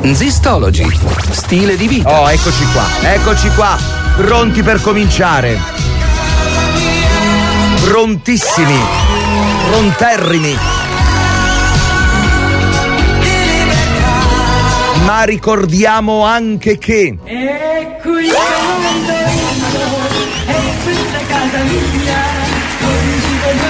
Zistology, stile di vita. Oh, eccoci qua, pronti per cominciare. Prontissimi, pronterrimi. Ma ricordiamo anche che e qui comando io, e questa è casa mia, ogni ci voglio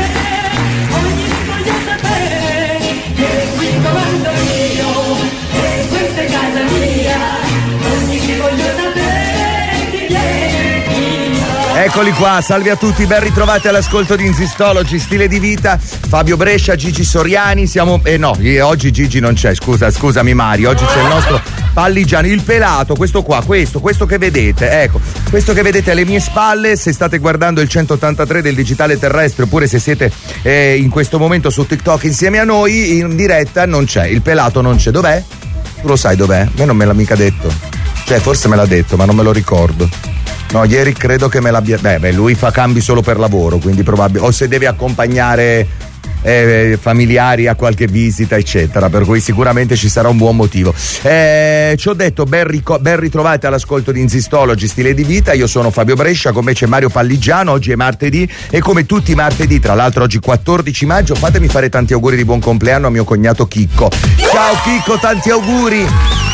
sapere, che qui comando io, e questa è casa mia, ogni ci voglio sapere, chi viene qui. Eccoli qua, salve a tutti, ben ritrovati all'ascolto di Zistology, stile di vita. Fabio Brescia, Gigi Soriani, siamo... oggi Gigi non c'è, scusami Mario, oggi c'è il nostro Palligiano, il pelato, questo che vedete, ecco, questo che vedete alle mie spalle, se state guardando il 183 del digitale terrestre, oppure se siete in questo momento su TikTok insieme a noi, in diretta non c'è, il pelato non c'è, dov'è? Tu lo sai dov'è? A me non me l'ha mica detto, cioè forse me l'ha detto, ma non me lo ricordo. No, ieri credo che me l'abbia... lui fa cambi solo per lavoro, quindi probabile... O se deve accompagnare familiari a qualche visita, eccetera, per cui sicuramente ci sarà un buon motivo. Ci ho detto, ben ritrovati all'ascolto di Zistology, stile di vita. Io sono Fabio Brescia, con me c'è Mario Palligiano. Oggi è martedì e come tutti i martedì, tra l'altro oggi 14 maggio, fatemi fare tanti auguri di buon compleanno a mio cognato Chicco. Ciao Chicco, tanti auguri!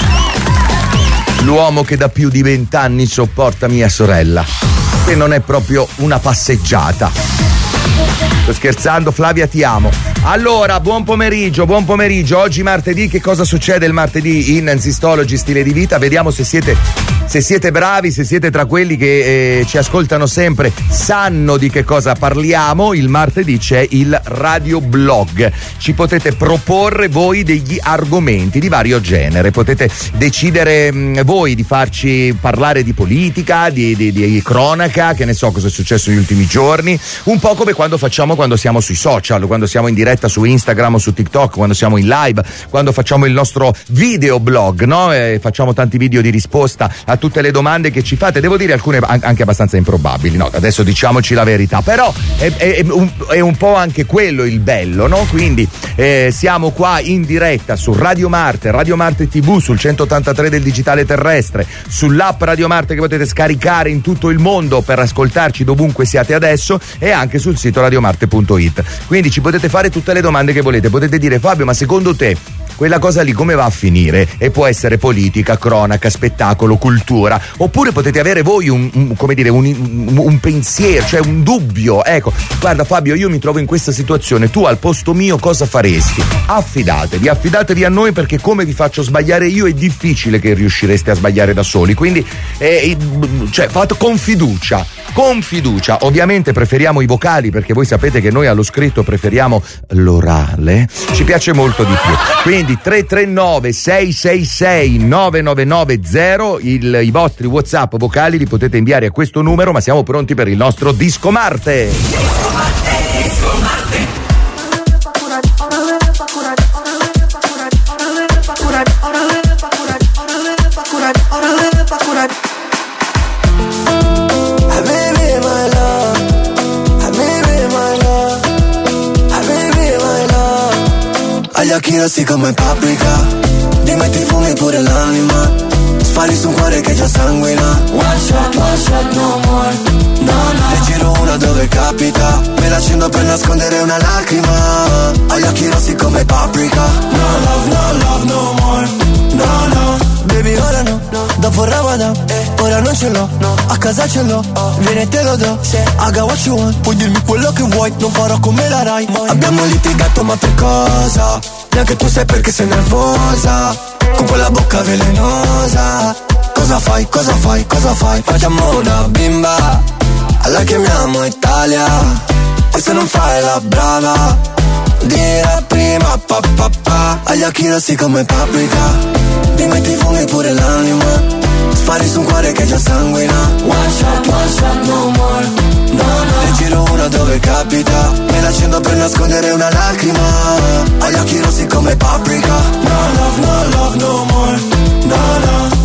L'uomo che da più di 20 anni sopporta mia sorella, che non è proprio una passeggiata. Sto scherzando, Flavia, ti amo. Allora, buon pomeriggio. Oggi martedì, che cosa succede il martedì in Zistology, stile di vita? Vediamo se siete bravi, se siete tra quelli che ci ascoltano sempre, sanno di che cosa parliamo. Il martedì c'è il radioblog. Ci potete proporre voi degli argomenti di vario genere. Potete decidere voi di farci parlare di politica, di cronaca, che ne so cosa è successo negli ultimi giorni. Un po' come quando siamo sui social, quando siamo in diretta su Instagram o su TikTok, quando siamo in live, quando facciamo il nostro videoblog, no? Facciamo tanti video di risposta a tutte le domande che ci fate, devo dire alcune anche abbastanza improbabili, no? Adesso diciamoci la verità, però è un po' anche quello il bello, no? Quindi siamo qua in diretta su Radio Marte TV, sul 183 del digitale terrestre, sull'app Radio Marte che potete scaricare in tutto il mondo per ascoltarci dovunque siate adesso, e anche sul sito radiomarte.it. Quindi ci potete fare tutte le domande che volete, potete dire: Fabio, ma secondo te quella cosa lì come va a finire? E può essere politica, cronaca, spettacolo, cultura, oppure potete avere voi un pensiero, cioè un dubbio. Ecco, guarda Fabio, io mi trovo in questa situazione, tu al posto mio cosa faresti? Affidatevi a noi, perché come vi faccio sbagliare io è difficile che riuscireste a sbagliare da soli, quindi fate con fiducia. Ovviamente preferiamo i vocali, perché voi sapete che noi allo scritto preferiamo l'orale, ci piace molto di più. Quindi 339 666 9990, i vostri WhatsApp vocali li potete inviare a questo numero, ma siamo pronti per il nostro Disco Marte. Agli occhi rossi come paprika, ti metti fumi pure l'anima, spari su un cuore che già sanguina. One shot, no more, no. Ne giro una dove capita, me la accendo per nascondere una lacrima. Agli occhi rossi come paprika, no love, no more, no. Baby ora no, dopo Ramadan, ora non ce l'ho, a casa ce l'ho, vieni e te lo do, I got what you want, puoi dirmi quello che vuoi, non farò come la Rai. Abbiamo litigato ma per cosa? Neanche tu sai perché sei nervosa, con quella bocca velenosa. Cosa fai? Facciamo una bimba, alla chiamiamo Italia, e se non fai la brava, dire prima papà. Agli occhi rossi come paprika, ti metti fumi pure l'anima, spari su un cuore che già sanguina. One shot, no more, no. Ne giro una dove capita, me la accendo per nascondere una lacrima. Agli occhi rossi come paprika, no love, no more, no. Lo sai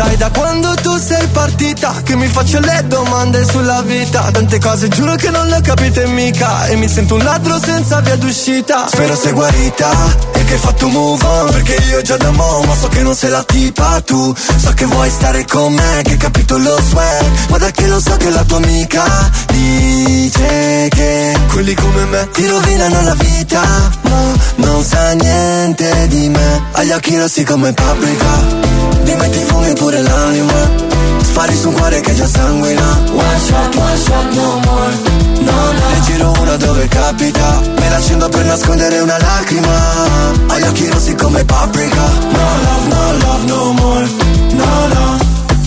È da quando tu sei partita che mi faccio le domande sulla vita. Tante cose giuro che non le ho capite mica, e mi sento un ladro senza via d'uscita. Spero sei guarita e che hai fatto move on, perché io già da mo' ma so che non sei la tipa tu. So che vuoi stare con me, che hai capito lo swag, ma da che lo so che la tua amica dice che quelli come me ti rovinano la vita. No, non sa niente di me, agli occhi rossi come paprika, di me ti fumi pure l'anima, spari su un cuore che già sanguina. One shot, no more, no, no. Ne giro una dove capita, me la accendo per nascondere una lacrima, agli occhi rossi come paprika. No love, no more, no, no.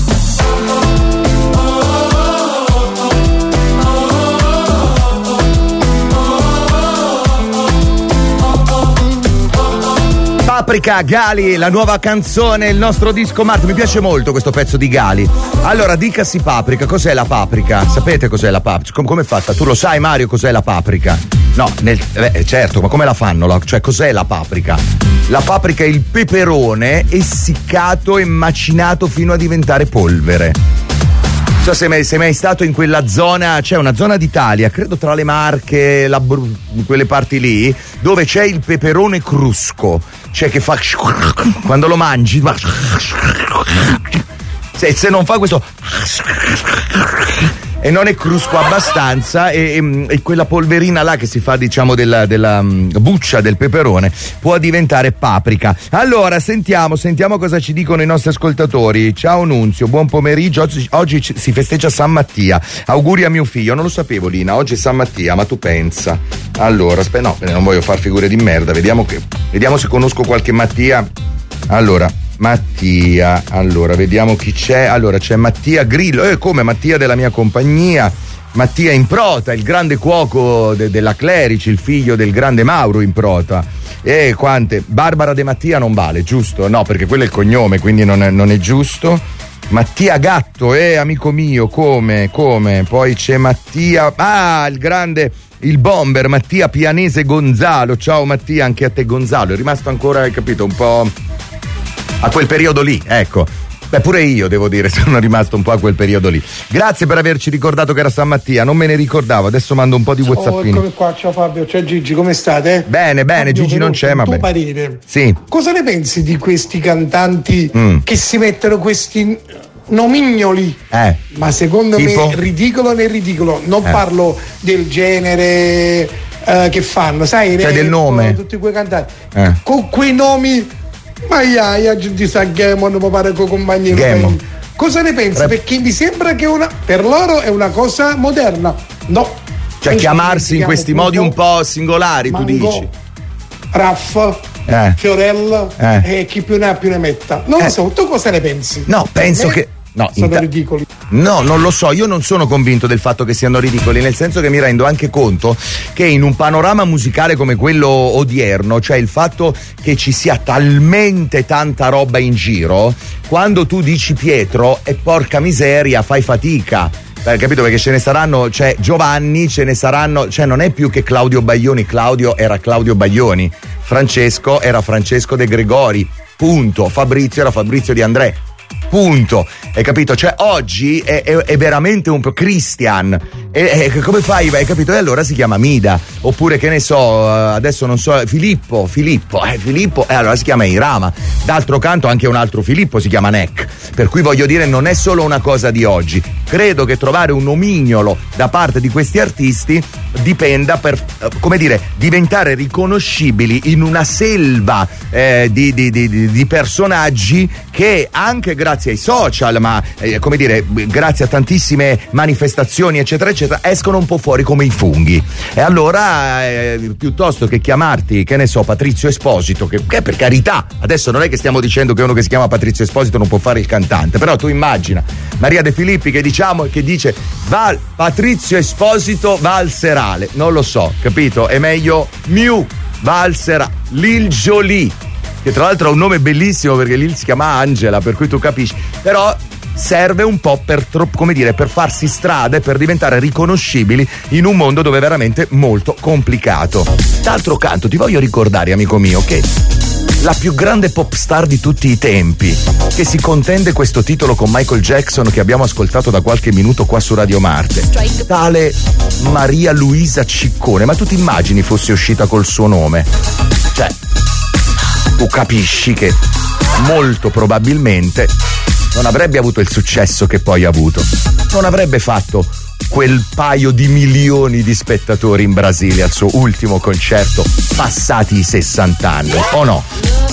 Paprika, Gali, la nuova canzone, il nostro disco Marte. Mi piace molto questo pezzo di Gali. Allora, dicasi paprika, cos'è la paprika? Sapete cos'è la paprika? Come è fatta? Tu lo sai, Mario, cos'è la paprika? No, certo, ma come la fanno? Cioè, cos'è la paprika? La paprika è il peperone essiccato e macinato fino a diventare polvere. Non so se mai stato in quella zona, c'è una zona d'Italia, credo tra le Marche, quelle parti lì, dove c'è il peperone crusco, cioè che fa quando lo mangi, se non fa questo e non è crusco abbastanza, e quella polverina là che si fa, diciamo, della buccia del peperone può diventare paprika. Allora sentiamo cosa ci dicono i nostri ascoltatori. Ciao Nunzio, buon pomeriggio. Oggi si festeggia San Mattia, auguri a mio figlio. Non lo sapevo, Lina, oggi è San Mattia, ma tu pensa. Allora no, non voglio far figure di merda, vediamo se conosco qualche Mattia. Allora Mattia, allora vediamo chi c'è. Allora c'è Mattia Grillo, come Mattia della mia compagnia, Mattia Improta, il grande cuoco della Clerici, il figlio del grande Mauro Improta. E quante? Barbara De Mattia non vale, giusto? No, perché quello è il cognome, quindi non è giusto. Mattia Gatto, amico mio, come? Poi c'è Mattia, il grande, il bomber Mattia Pianese Gonzalo. Ciao Mattia, anche a te Gonzalo, è rimasto ancora, hai capito, un po' a quel periodo lì, ecco. Beh, pure io devo dire, sono rimasto un po' a quel periodo lì. Grazie per averci ricordato che era San Mattia, non me ne ricordavo, adesso mando un po' di WhatsAppini. Eccomi qua, ciao Fabio, ciao Gigi, come state? Bene, Fabio, Gigi non c'è, ma bene. Parere, sì. Cosa ne pensi di questi cantanti che si mettono questi nomignoli? Ma secondo tipo? Me ridicolo nel ridicolo, non parlo del genere che fanno, sai, cioè del nome, tutti quei cantanti con quei nomi. Ma la gente sa Game non può fare con compagni. Cosa ne pensi? Perché mi sembra che per loro è una cosa moderna. No. Cioè chiamarsi in questi modi un po' singolari, Mango, tu dici. Raff, Fiorella e chi più ne ha più ne metta. Non lo so, tu cosa ne pensi? No, penso che no, sono ridicoli. No, non lo so, io non sono convinto del fatto che siano ridicoli, nel senso che mi rendo anche conto che in un panorama musicale come quello odierno, cioè il fatto che ci sia talmente tanta roba in giro, quando tu dici Pietro, e porca miseria, fai fatica. Capito? Perché ce ne saranno, cioè Giovanni, ce ne saranno, cioè non è più che Claudio Baglioni, Claudio era Claudio Baglioni, Francesco era Francesco De Gregori, punto. Fabrizio era Fabrizio Di André, punto. Hai capito? Cioè oggi è veramente un po' Christian, e come fai? Hai capito? E allora si chiama Mida, oppure che ne so, adesso non so, Filippo, e allora si chiama Irama. D'altro canto anche un altro Filippo si chiama Neck, per cui voglio dire, non è solo una cosa di oggi. Credo che trovare un nomignolo da parte di questi artisti dipenda per, come dire, diventare riconoscibili in una selva di personaggi che anche grazie ai social, ma come dire, grazie a tantissime manifestazioni eccetera eccetera, escono un po' fuori come i funghi. E allora piuttosto che chiamarti, che ne so, Patrizio Esposito, che per carità, adesso non è che stiamo dicendo che uno che si chiama Patrizio Esposito non può fare il cantante, però tu immagina Maria De Filippi che dice Patrizio Esposito va al serale, non lo so, capito? È meglio Miu va al serale, Lil Jolie, che tra l'altro ha un nome bellissimo perché Lil si chiama Angela, per cui tu capisci, però serve un po' per farsi strada e per diventare riconoscibili in un mondo dove è veramente molto complicato. D'altro canto ti voglio ricordare, amico mio, che la più grande pop star di tutti i tempi, che si contende questo titolo con Michael Jackson, che abbiamo ascoltato da qualche minuto qua su Radio Marte, tale Maria Luisa Ciccone. Ma tu ti immagini fosse uscita col suo nome? Cioè, tu capisci che molto probabilmente non avrebbe avuto il successo che poi ha avuto, non avrebbe fatto quel paio di milioni di spettatori in Brasile al suo ultimo concerto passati i 60 anni, o no?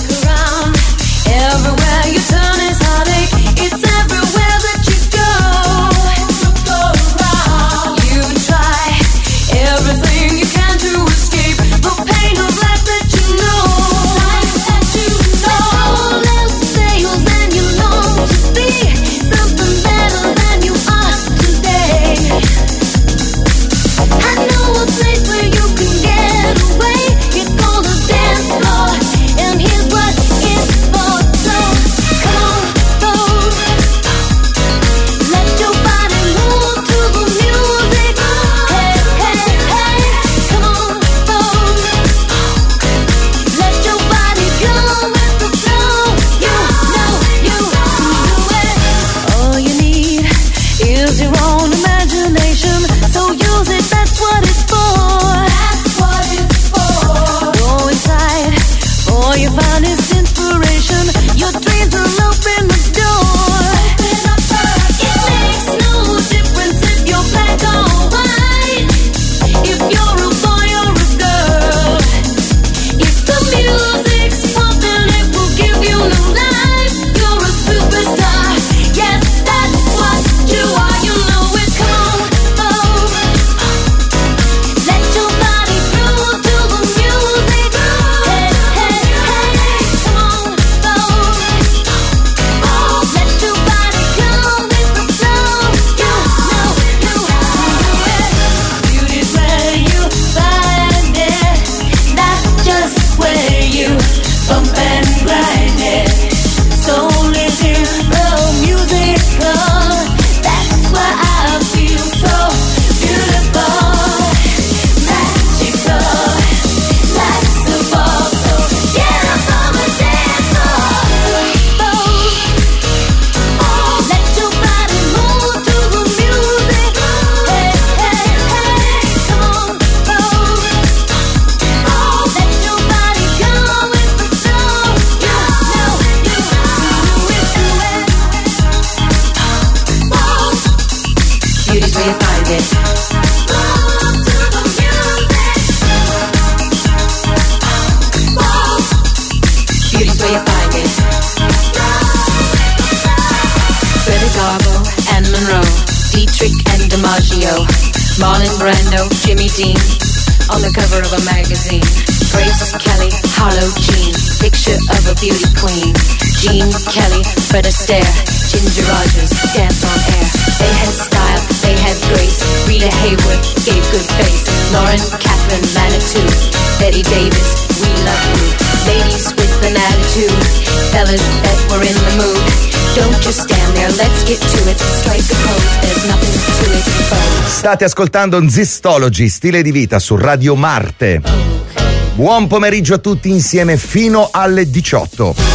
Marlon Brando, Jimmy Dean, on the cover of a magazine. Grace Kelly, Harlow Jean, picture of a beauty queen. Jean Kelly, Fred Astaire, Ginger Rogers, dance on air. They had style, they had grace. Rita Hayworth gave good face. Lauren Catherine Manitou, Betty Davis, we love you. Ladies with an attitude, fellas that were in the mood. Don't just stand there, let's get to it. Strike a pose, there's nothing to it. State ascoltando Zistology, stile di vita su Radio Marte. Buon pomeriggio a tutti insieme fino alle 18.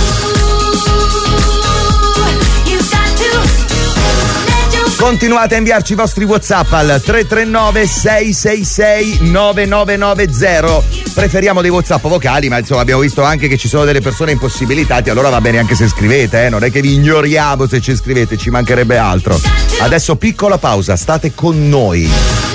Continuate a inviarci i vostri WhatsApp al 339 666 9990. Preferiamo dei WhatsApp vocali, ma insomma abbiamo visto anche che ci sono delle persone impossibilitate, allora va bene anche se scrivete, non è che vi ignoriamo se ci scrivete, ci mancherebbe altro. Adesso piccola pausa, state con noi.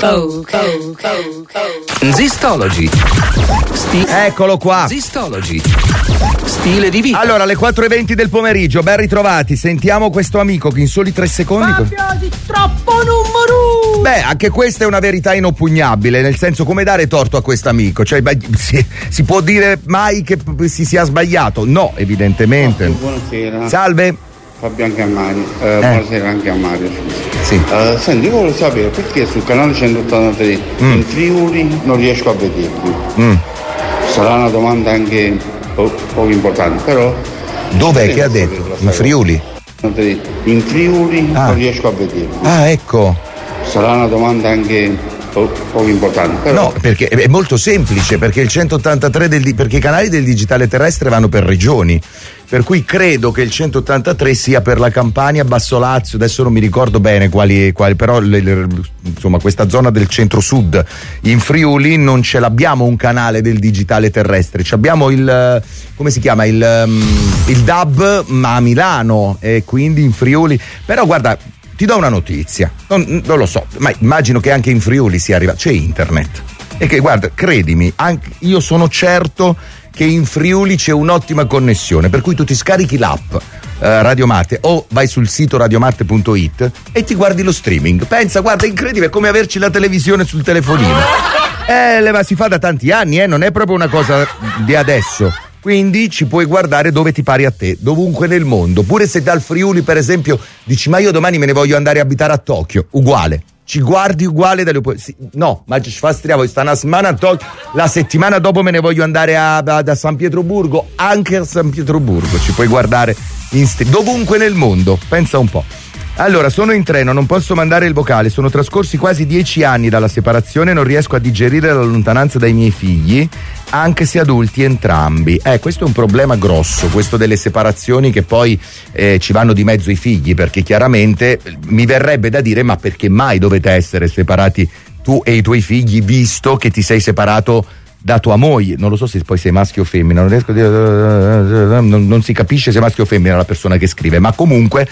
Zistology. Eccolo qua. Zistology. Stile di vita. Allora, alle 4:20 del pomeriggio, ben ritrovati. Sentiamo questo amico che in soli 3 secondi. Fabio, troppo numero. Beh, anche questa è una verità inoppugnabile, nel senso, come dare torto a quest'amico? Cioè, si può dire mai che si sia sbagliato? No, evidentemente. Buonasera. Salve. Fabio anche a Mario. Buonasera anche a Mario. Sì. Senti, io volevo sapere perché sul canale 183 in Friuli non riesco a vedervi. Sarà una domanda anche poco importante, però. Dov'è che ha detto? In Friuli? In Friuli non riesco a vedervi. Ah, ecco. Sarà una domanda anche poco importante. Però... No, perché è molto semplice, perché il 183 perché i canali del digitale terrestre vanno per regioni. Per cui credo che il 183 sia per la Campania, Basso Lazio, adesso non mi ricordo bene quali però insomma questa zona del centro-sud. In Friuli non ce l'abbiamo un canale del digitale terrestre, abbiamo il come si chiama il DAB, ma a Milano, e quindi in Friuli. Però guarda, ti do una notizia, non lo so, ma immagino che anche in Friuli sia arrivato, c'è internet, e che guarda, credimi, anche io sono certo che in Friuli c'è un'ottima connessione, per cui tu ti scarichi l'app Radio Marte o vai sul sito radiomarte.it e ti guardi lo streaming. Pensa, guarda, è incredibile, è come averci la televisione sul telefonino. Ma si fa da tanti anni, non è proprio una cosa di adesso. Quindi ci puoi guardare dove ti pari a te, dovunque nel mondo. Pure se dal Friuli, per esempio, dici ma io domani me ne voglio andare a abitare a Tokyo, uguale. Ci guardi uguale no, ma ci fa striavo, sta una settimana a Tokyo, la settimana dopo me ne voglio andare da San Pietroburgo, anche a San Pietroburgo ci puoi guardare dovunque nel mondo, pensa un po'. Allora, sono in treno, non posso mandare il vocale, sono trascorsi quasi 10 anni dalla separazione, non riesco a digerire la lontananza dai miei figli, anche se adulti entrambi. Questo è un problema grosso, questo delle separazioni, che poi ci vanno di mezzo i figli, perché chiaramente mi verrebbe da dire ma perché mai dovete essere separati tu e i tuoi figli, visto che ti sei separato da tua moglie? Non lo so se poi sei maschio o femmina, non riesco a dire, non si capisce se è maschio o femmina la persona che scrive, ma comunque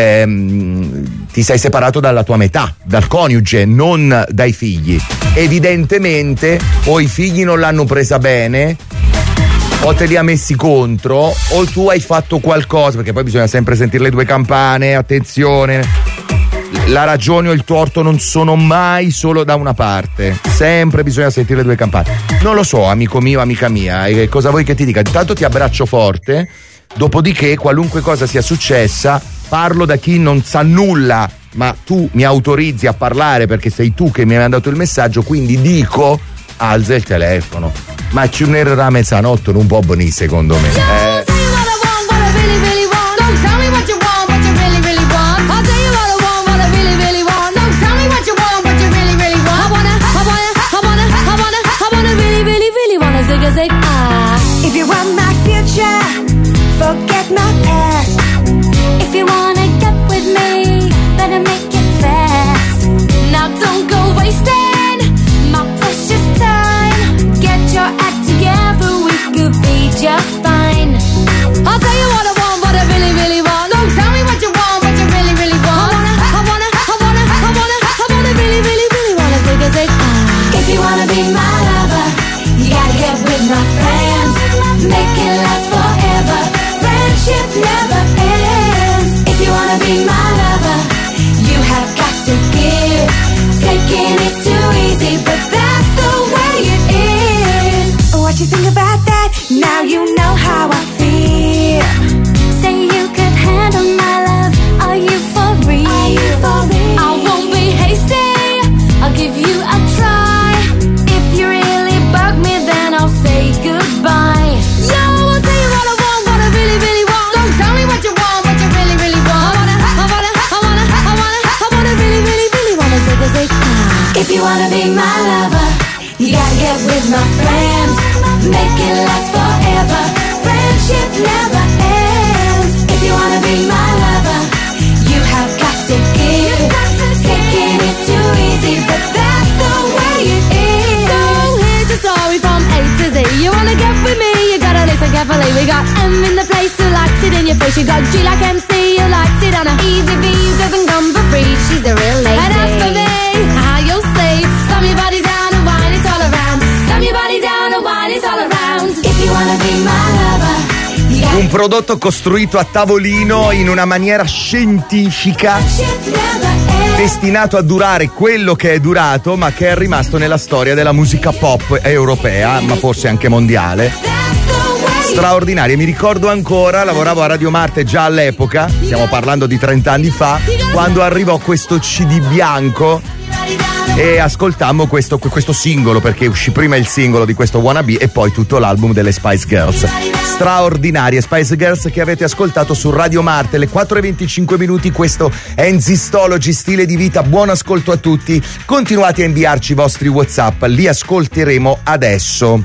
ti sei separato dalla tua metà, dal coniuge, non dai figli. Evidentemente o i figli non l'hanno presa bene, o te li ha messi contro, o tu hai fatto qualcosa, perché poi bisogna sempre sentire le due campane, attenzione. La ragione o il torto non sono mai solo da una parte, sempre bisogna sentire le due campane. Non lo so, amico mio, amica mia, cosa vuoi che ti dica? Intanto ti abbraccio forte, dopodiché qualunque cosa sia successa, parlo da chi non sa nulla, ma tu mi autorizzi a parlare perché sei tu che mi hai mandato il messaggio, quindi dico, alza il telefono. Ma ci un'era a mezzanotte non può venire, secondo me. If you want my future, forget my past. If you wanna get with me, better make it fast. Now don't go wasting my precious time. Get your act together, we could be just fine. I'll tell you what I want, what I really, really want. Don't tell me what you want, what you really, really want. I wanna really, really, really wanna zig. If you wanna be my lover, you gotta get with my friends. Make it last forever. Friendship never ends. If you wanna be my lover, you have got to give. Taking is too easy, but that's the way it is. What you think about that? Now you know how I feel. Say you could handle my love. Are you for real? I won't be hasty. I'll give you a try. If you really bug me, then I'll say goodbye. If you wanna be my lover, you gotta get with my friends. Make it last forever. Friendship never ends. If you wanna be my lover, you have got to give. Taking is too easy, but that's the way it is. So here's the story from A to Z. You wanna get with me, you gotta listen carefully. We got M in the place who likes it in your face. You got G like MC, who likes it on a easy V, who doesn't come for free. She's a real lady. And as for me, you'll say, slam your body down and wine it all around. Slam your body down and wine it all around. If you wanna be my lover, un prodotto costruito a tavolino in una maniera scientifica, destinato a durare quello che è durato, ma che è rimasto nella storia della musica pop europea, ma forse anche mondiale. Straordinario, mi ricordo ancora, lavoravo a Radio Marte già all'epoca, stiamo parlando di 30 anni fa, quando arrivò questo CD bianco e ascoltammo questo singolo, perché uscì prima il singolo di questo Wannabe e poi tutto l'album delle Spice Girls. Straordinarie Spice Girls che avete ascoltato su Radio Marte alle 4:25. Questo è Enzistology, stile di vita. Buon ascolto a tutti, continuate a inviarci i vostri WhatsApp, li ascolteremo adesso.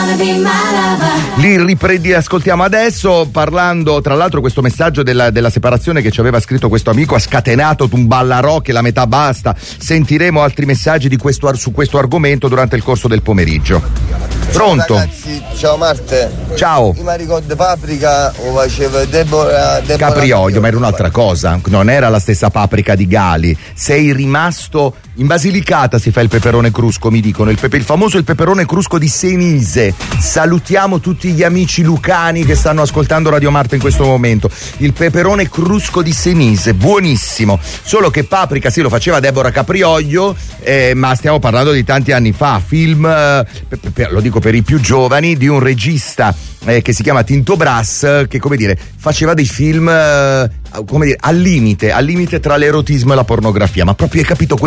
Li ascoltiamo adesso, parlando tra l'altro questo messaggio della separazione che ci aveva scritto questo amico ha scatenato un ballarò che la metà basta. Sentiremo altri messaggi su questo argomento durante il corso del pomeriggio. Pronto? Ciao ragazzi, ciao Marte. Ciao. Io mi ricordo Paprika o faceva Deborah Caprioglio, ma era un'altra cosa, non era la stessa Paprika di Gali. Sei rimasto in Basilicata, si fa il peperone crusco, mi dicono, il famoso il peperone crusco di Senise. Salutiamo tutti gli amici lucani che stanno ascoltando Radio Marte in questo momento. Il peperone crusco di Senise, buonissimo. Solo che Paprika sì, lo faceva Deborah Caprioglio, ma stiamo parlando di tanti anni fa. Film, lo dico per i più giovani, di un regista che si chiama Tinto Brass, che come dire faceva dei film come dire al limite tra l'erotismo e la pornografia, ma proprio hai capito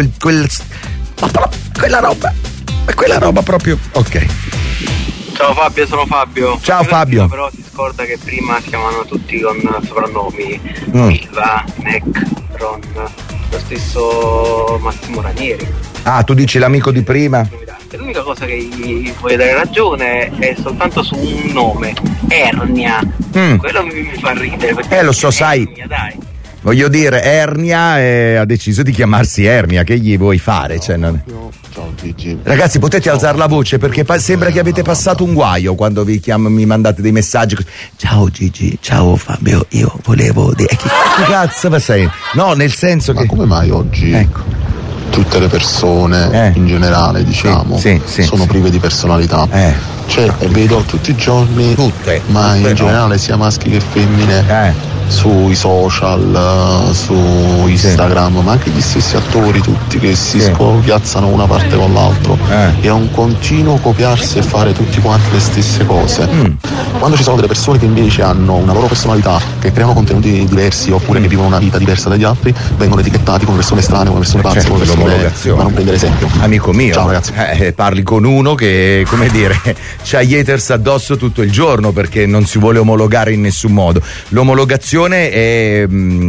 quella roba proprio. Ok. Ciao Fabio, sono Fabio. Ciao Fabio. Però si scorda che prima si chiamavano tutti con soprannomi Milva, Mac, Ron, lo stesso Massimo Ranieri. Ah, tu dici l'amico di prima? L'unica cosa che gli voglio dare ragione è soltanto su un nome, Ernia. Quello mi fa ridere perché lo so, sai. Ernia, dai. Voglio dire, Ernia ha deciso di chiamarsi Ernia, che gli vuoi fare? Cioè, non... Ciao Gigi. Ragazzi, potete alzare la voce perché sembra che avete passato un guaio quando mi mandate dei messaggi. Ciao Gigi, ciao Fabio, io volevo dire. Che cazzo sei? No, nel senso che. Ma come mai oggi? Ecco. Tutte le persone in generale, diciamo, sono prive di personalità. Cioè, vedo tutti i giorni, ma in generale sia maschi che femmine, sui social, su Instagram, ma anche gli stessi attori tutti che si scopiazzano una parte con l'altro. È un continuo copiarsi e fare tutti quanti le stesse cose. Quando ci sono delle persone che invece hanno una loro personalità, che creano contenuti diversi oppure che vivono una vita diversa dagli altri, vengono etichettati come persone strane, come persone pazze, come persone. Ma non prendere esempio. Amico mio, ciao ragazzi. Parli con uno che, come dire, c'ha gli haters addosso tutto il giorno perché non si vuole omologare in nessun modo. L'omologazione è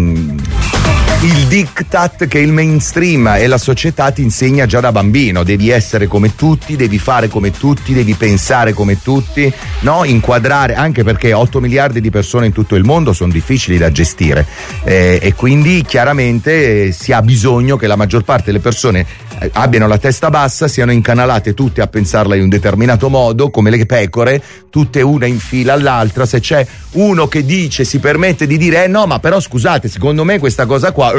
il diktat che il mainstream e la società ti insegna già da bambino. Devi essere come tutti, devi fare come tutti, devi pensare come tutti, no? Inquadrare, anche perché 8 miliardi di persone in tutto il mondo sono difficili da gestire, e quindi chiaramente si ha bisogno che la maggior parte delle persone abbiano la testa bassa, siano incanalate tutte a pensarla in un determinato modo, come le pecore, tutte una in fila all'altra. Se c'è uno che dice, si permette di dire no, ma però scusate, secondo me questa cosa qua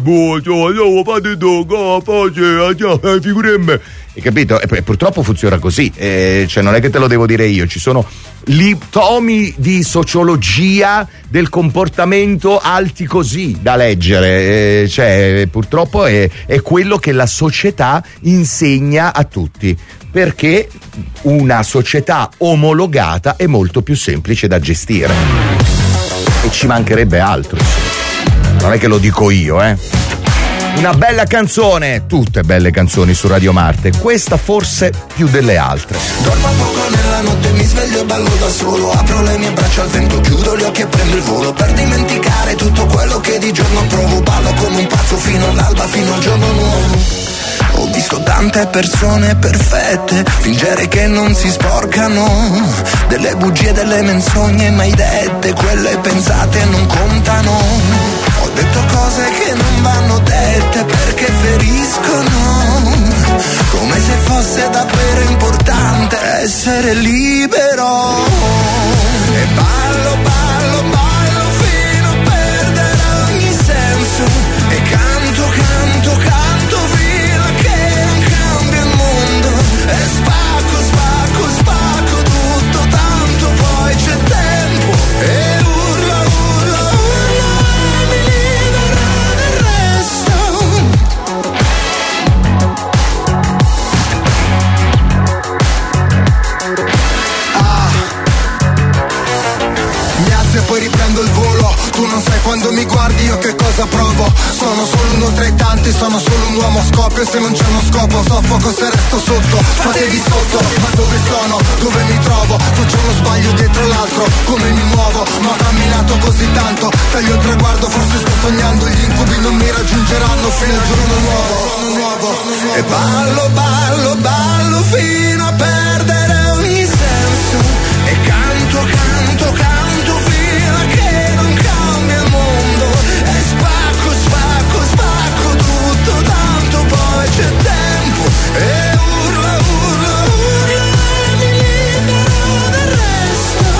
figuremme, hai capito? E purtroppo funziona così, cioè non è che te lo devo dire io, ci sono tomi di sociologia del comportamento alti così da leggere, cioè purtroppo è quello che la società insegna a tutti, perché una società omologata è molto più semplice da gestire e ci mancherebbe altro, non è che lo dico io, Una bella canzone, tutte belle canzoni su Radio Marte, questa forse più delle altre. Dormo poco nella notte, mi sveglio e ballo da solo. Apro le mie braccia al vento, chiudo gli occhi e prendo il volo per dimenticare tutto quello che di giorno provo. Ballo come un pazzo fino all'alba, fino al giorno nuovo. Ho visto tante persone perfette fingere che non si sporcano, delle bugie, delle menzogne mai dette, quelle pensate non contano. Ho detto cose che non vanno dette perché feriscono, come se fosse davvero importante essere libero. E ballo, ballo, ballo fino a perdere ogni senso, e canto, canto, canto fino a che non cambia il mondo. E spacco, spacco, spacco tutto, tanto poi c'è tempo. E urla, urla, urla, e mi libererò del resto. Mi alzo e poi riprendo Tu non sai quando mi guardi io che cosa provo. Sono solo uno tra i tanti, sono solo un uomo scoppio. Se non c'è uno scopo soffoco se resto sotto. Fatevi sotto, ma dove sono? Dove mi trovo? Faccio uno sbaglio dietro l'altro, come mi muovo? Ma ho camminato così tanto, taglio il traguardo, forse sto sognando. Gli incubi non mi raggiungeranno fino al giorno nuovo. E ballo, ballo, ballo fino a perdere ogni senso. E canto, canto, canto fino a che non cambia il mondo. E spacco, spacco, spacco tutto, tanto poi c'è tempo. E urla, urla, urla, mi libero del resto.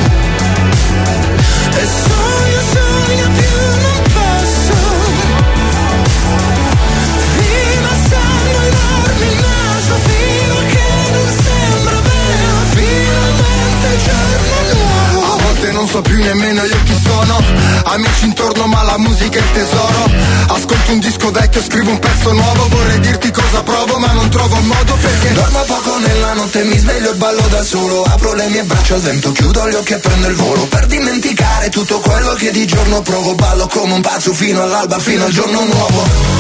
E sogno, sogno più non posso. Fino a sangue enorme il naso, fino a che non sembra vero. Finalmente il giorno nuovo. A volte non so più nemmeno io chi sono. Amici intorno ma la musica è il tesoro. Ascolto un disco vecchio, scrivo un pezzo nuovo. Vorrei dirti cosa provo ma non trovo il modo perché dormo poco nella notte, mi sveglio e ballo da solo. Apro le mie braccia al vento, chiudo gli occhi e prendo il volo. Per dimenticare tutto quello che di giorno provo. Ballo come un pazzo fino all'alba, fino al giorno nuovo.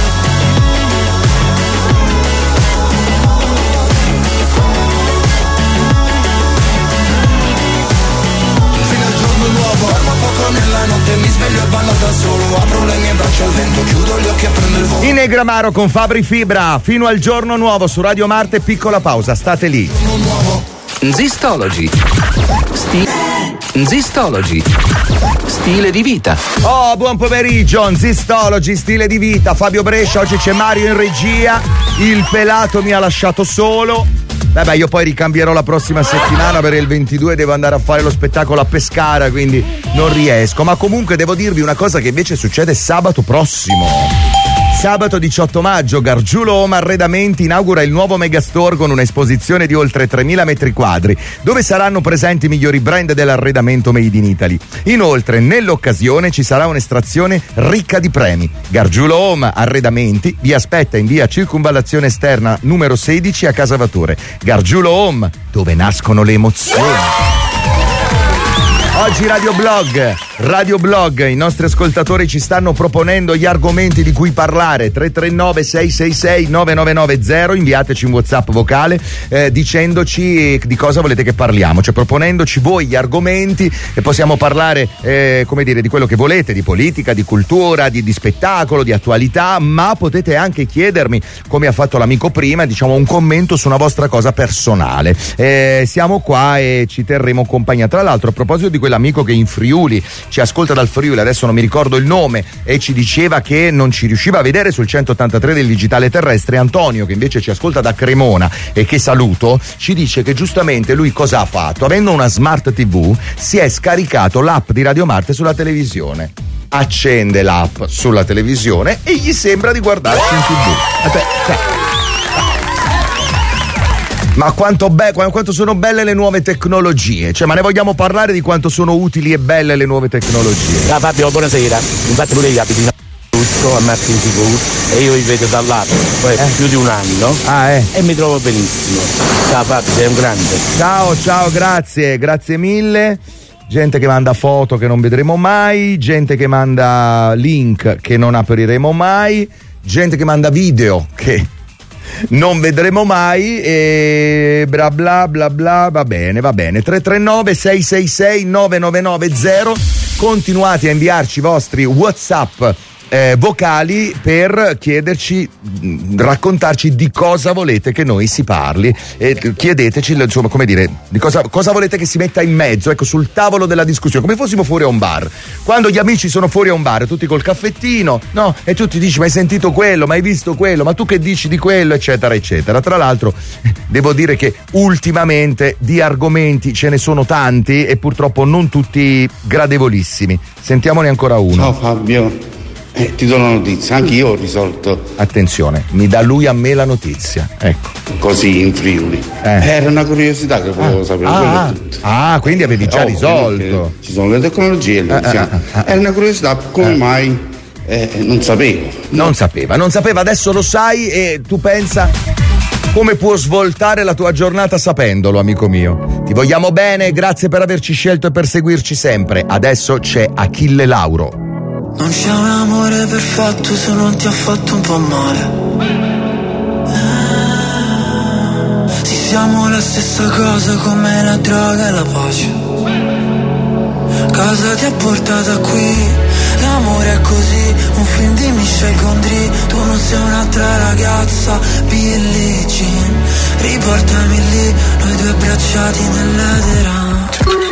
Nella notte mi sveglio e ballo da solo. Apro le mie braccia al vento, chiudo gli occhi e prendo il volo. In Negramaro con Fabri Fibra fino al giorno nuovo su Radio Marte. Piccola pausa, state lì. Zistology. Zistology. Stile di vita. Oh, buon pomeriggio, Zistology, stile di vita. Fabio Brescia, oggi c'è Mario in regia. Il pelato mi ha lasciato solo. Vabbè, io poi ricambierò la prossima settimana perché il 22 devo andare a fare lo spettacolo a Pescara, quindi non riesco. Ma comunque devo dirvi una cosa che invece succede sabato prossimo. Sabato 18 maggio, Gargiulo Home Arredamenti inaugura il nuovo megastore con un'esposizione di oltre 3.000 metri quadri, dove saranno presenti i migliori brand dell'arredamento made in Italy. Inoltre, nell'occasione ci sarà un'estrazione ricca di premi. Gargiulo Home Arredamenti vi aspetta in via Circunvallazione Esterna numero 16 a Casavatore. Gargiulo Home, dove nascono le emozioni. Oggi Radio Blog, i nostri ascoltatori ci stanno proponendo gli argomenti di cui parlare. 339 666 9990, inviateci un WhatsApp vocale dicendoci di cosa volete che parliamo, cioè proponendoci voi gli argomenti e possiamo parlare di quello che volete, di politica, di cultura, di spettacolo, di attualità, ma potete anche chiedermi, come ha fatto l'amico prima, un commento su una vostra cosa personale. Siamo qua e ci terremo compagnia. Tra l'altro, a proposito di quell'amico che in Friuli ci ascolta dal Friuli, adesso non mi ricordo il nome, e ci diceva che non ci riusciva a vedere sul 183 del digitale terrestre, Antonio, che invece ci ascolta da Cremona e che saluto, ci dice che giustamente lui cosa ha fatto? Avendo una smart TV si è scaricato l'app di Radio Marte sulla televisione. Accende l'app sulla televisione e gli sembra di guardarci in TV. Ma quanto sono belle le nuove tecnologie, ma ne vogliamo parlare di quanto sono utili e belle le nuove tecnologie. Ciao Fabio, buonasera. Infatti pure io abito a Martin Sicuro e io vi vedo dall'alto più di un anno e mi trovo benissimo. Ciao Fabio, sei un grande. Ciao, grazie mille. Gente che manda foto che non vedremo mai, gente che manda link che non apriremo mai, gente che manda video che non vedremo mai e bla bla bla bla. Va bene 339 666 9990. Continuate a inviarci i vostri WhatsApp vocali per chiederci, raccontarci di cosa volete che noi si parli e chiedeteci di cosa volete che si metta in mezzo, sul tavolo della discussione, come fossimo fuori a un bar. Quando gli amici sono fuori a un bar, tutti col caffettino, no? E tu ti dici: ma hai sentito quello, ma hai visto quello, ma tu che dici di quello, eccetera eccetera. Tra l'altro devo dire che ultimamente di argomenti ce ne sono tanti e purtroppo non tutti gradevolissimi. Sentiamone ancora uno. Ciao Fabio. Ti do una notizia, anche io ho risolto. Attenzione, mi dà lui a me la notizia, ecco. Così in Friuli. Era una curiosità che volevo sapere. Quindi avevi già risolto. Ci sono le tecnologie, era una curiosità, come mai non sapevo. Non sapeva, adesso lo sai e tu pensa. Come può svoltare la tua giornata sapendolo, amico mio? Ti vogliamo bene, grazie per averci scelto e per seguirci sempre. Adesso c'è Achille Lauro. Non c'è un amore perfetto se non ti ha fatto un po' male. Sì, siamo la stessa cosa come la droga e la pace. Cosa ti ha portata qui? L'amore è così, un film di Michel Gondry. Tu non sei un'altra ragazza, Billie Jean. Riportami lì, noi due abbracciati nell'edera.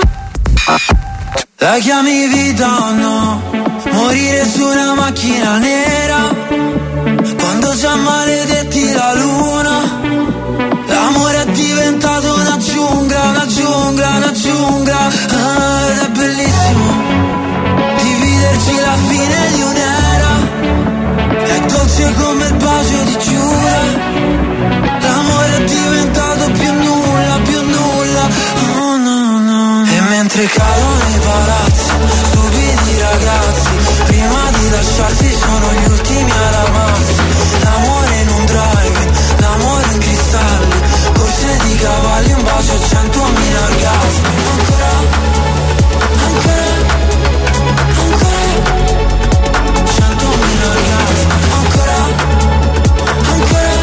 La chiami vita o no? Morire su una macchina nera, quando già maledetti la luna. L'amore è diventato una giungla, una giungla, una giungla. Ed è bellissimo dividerci la fine di un'era. È dolce come il bacio di Giura. L'amore è diventato più nulla, più nulla. Oh no, no. E mentre cadono i palazzi, stupidi ragazzi, prima di lasciarsi sono gli ultimi ad amarsi. L'amore in un drive-in, l'amore in cristalli, corse di cavalli, un bacio, 100.000 orgasmi. Ancora, ancora, ancora, 100.000 orgasmi. Ancora, ancora,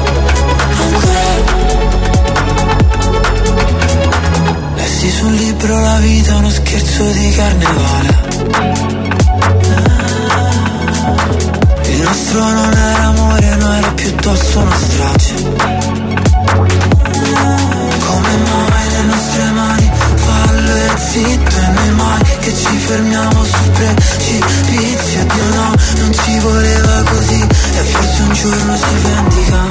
ancora. Lessi sul libro La vita è uno scherzo di carnevale. Il nostro non era amore, no, era piuttosto una strage. Come mai le nostre mani fallo e zitto, e noi mai che ci fermiamo sul precipizio. Dio no, non ci voleva così, e forse un giorno si vendica.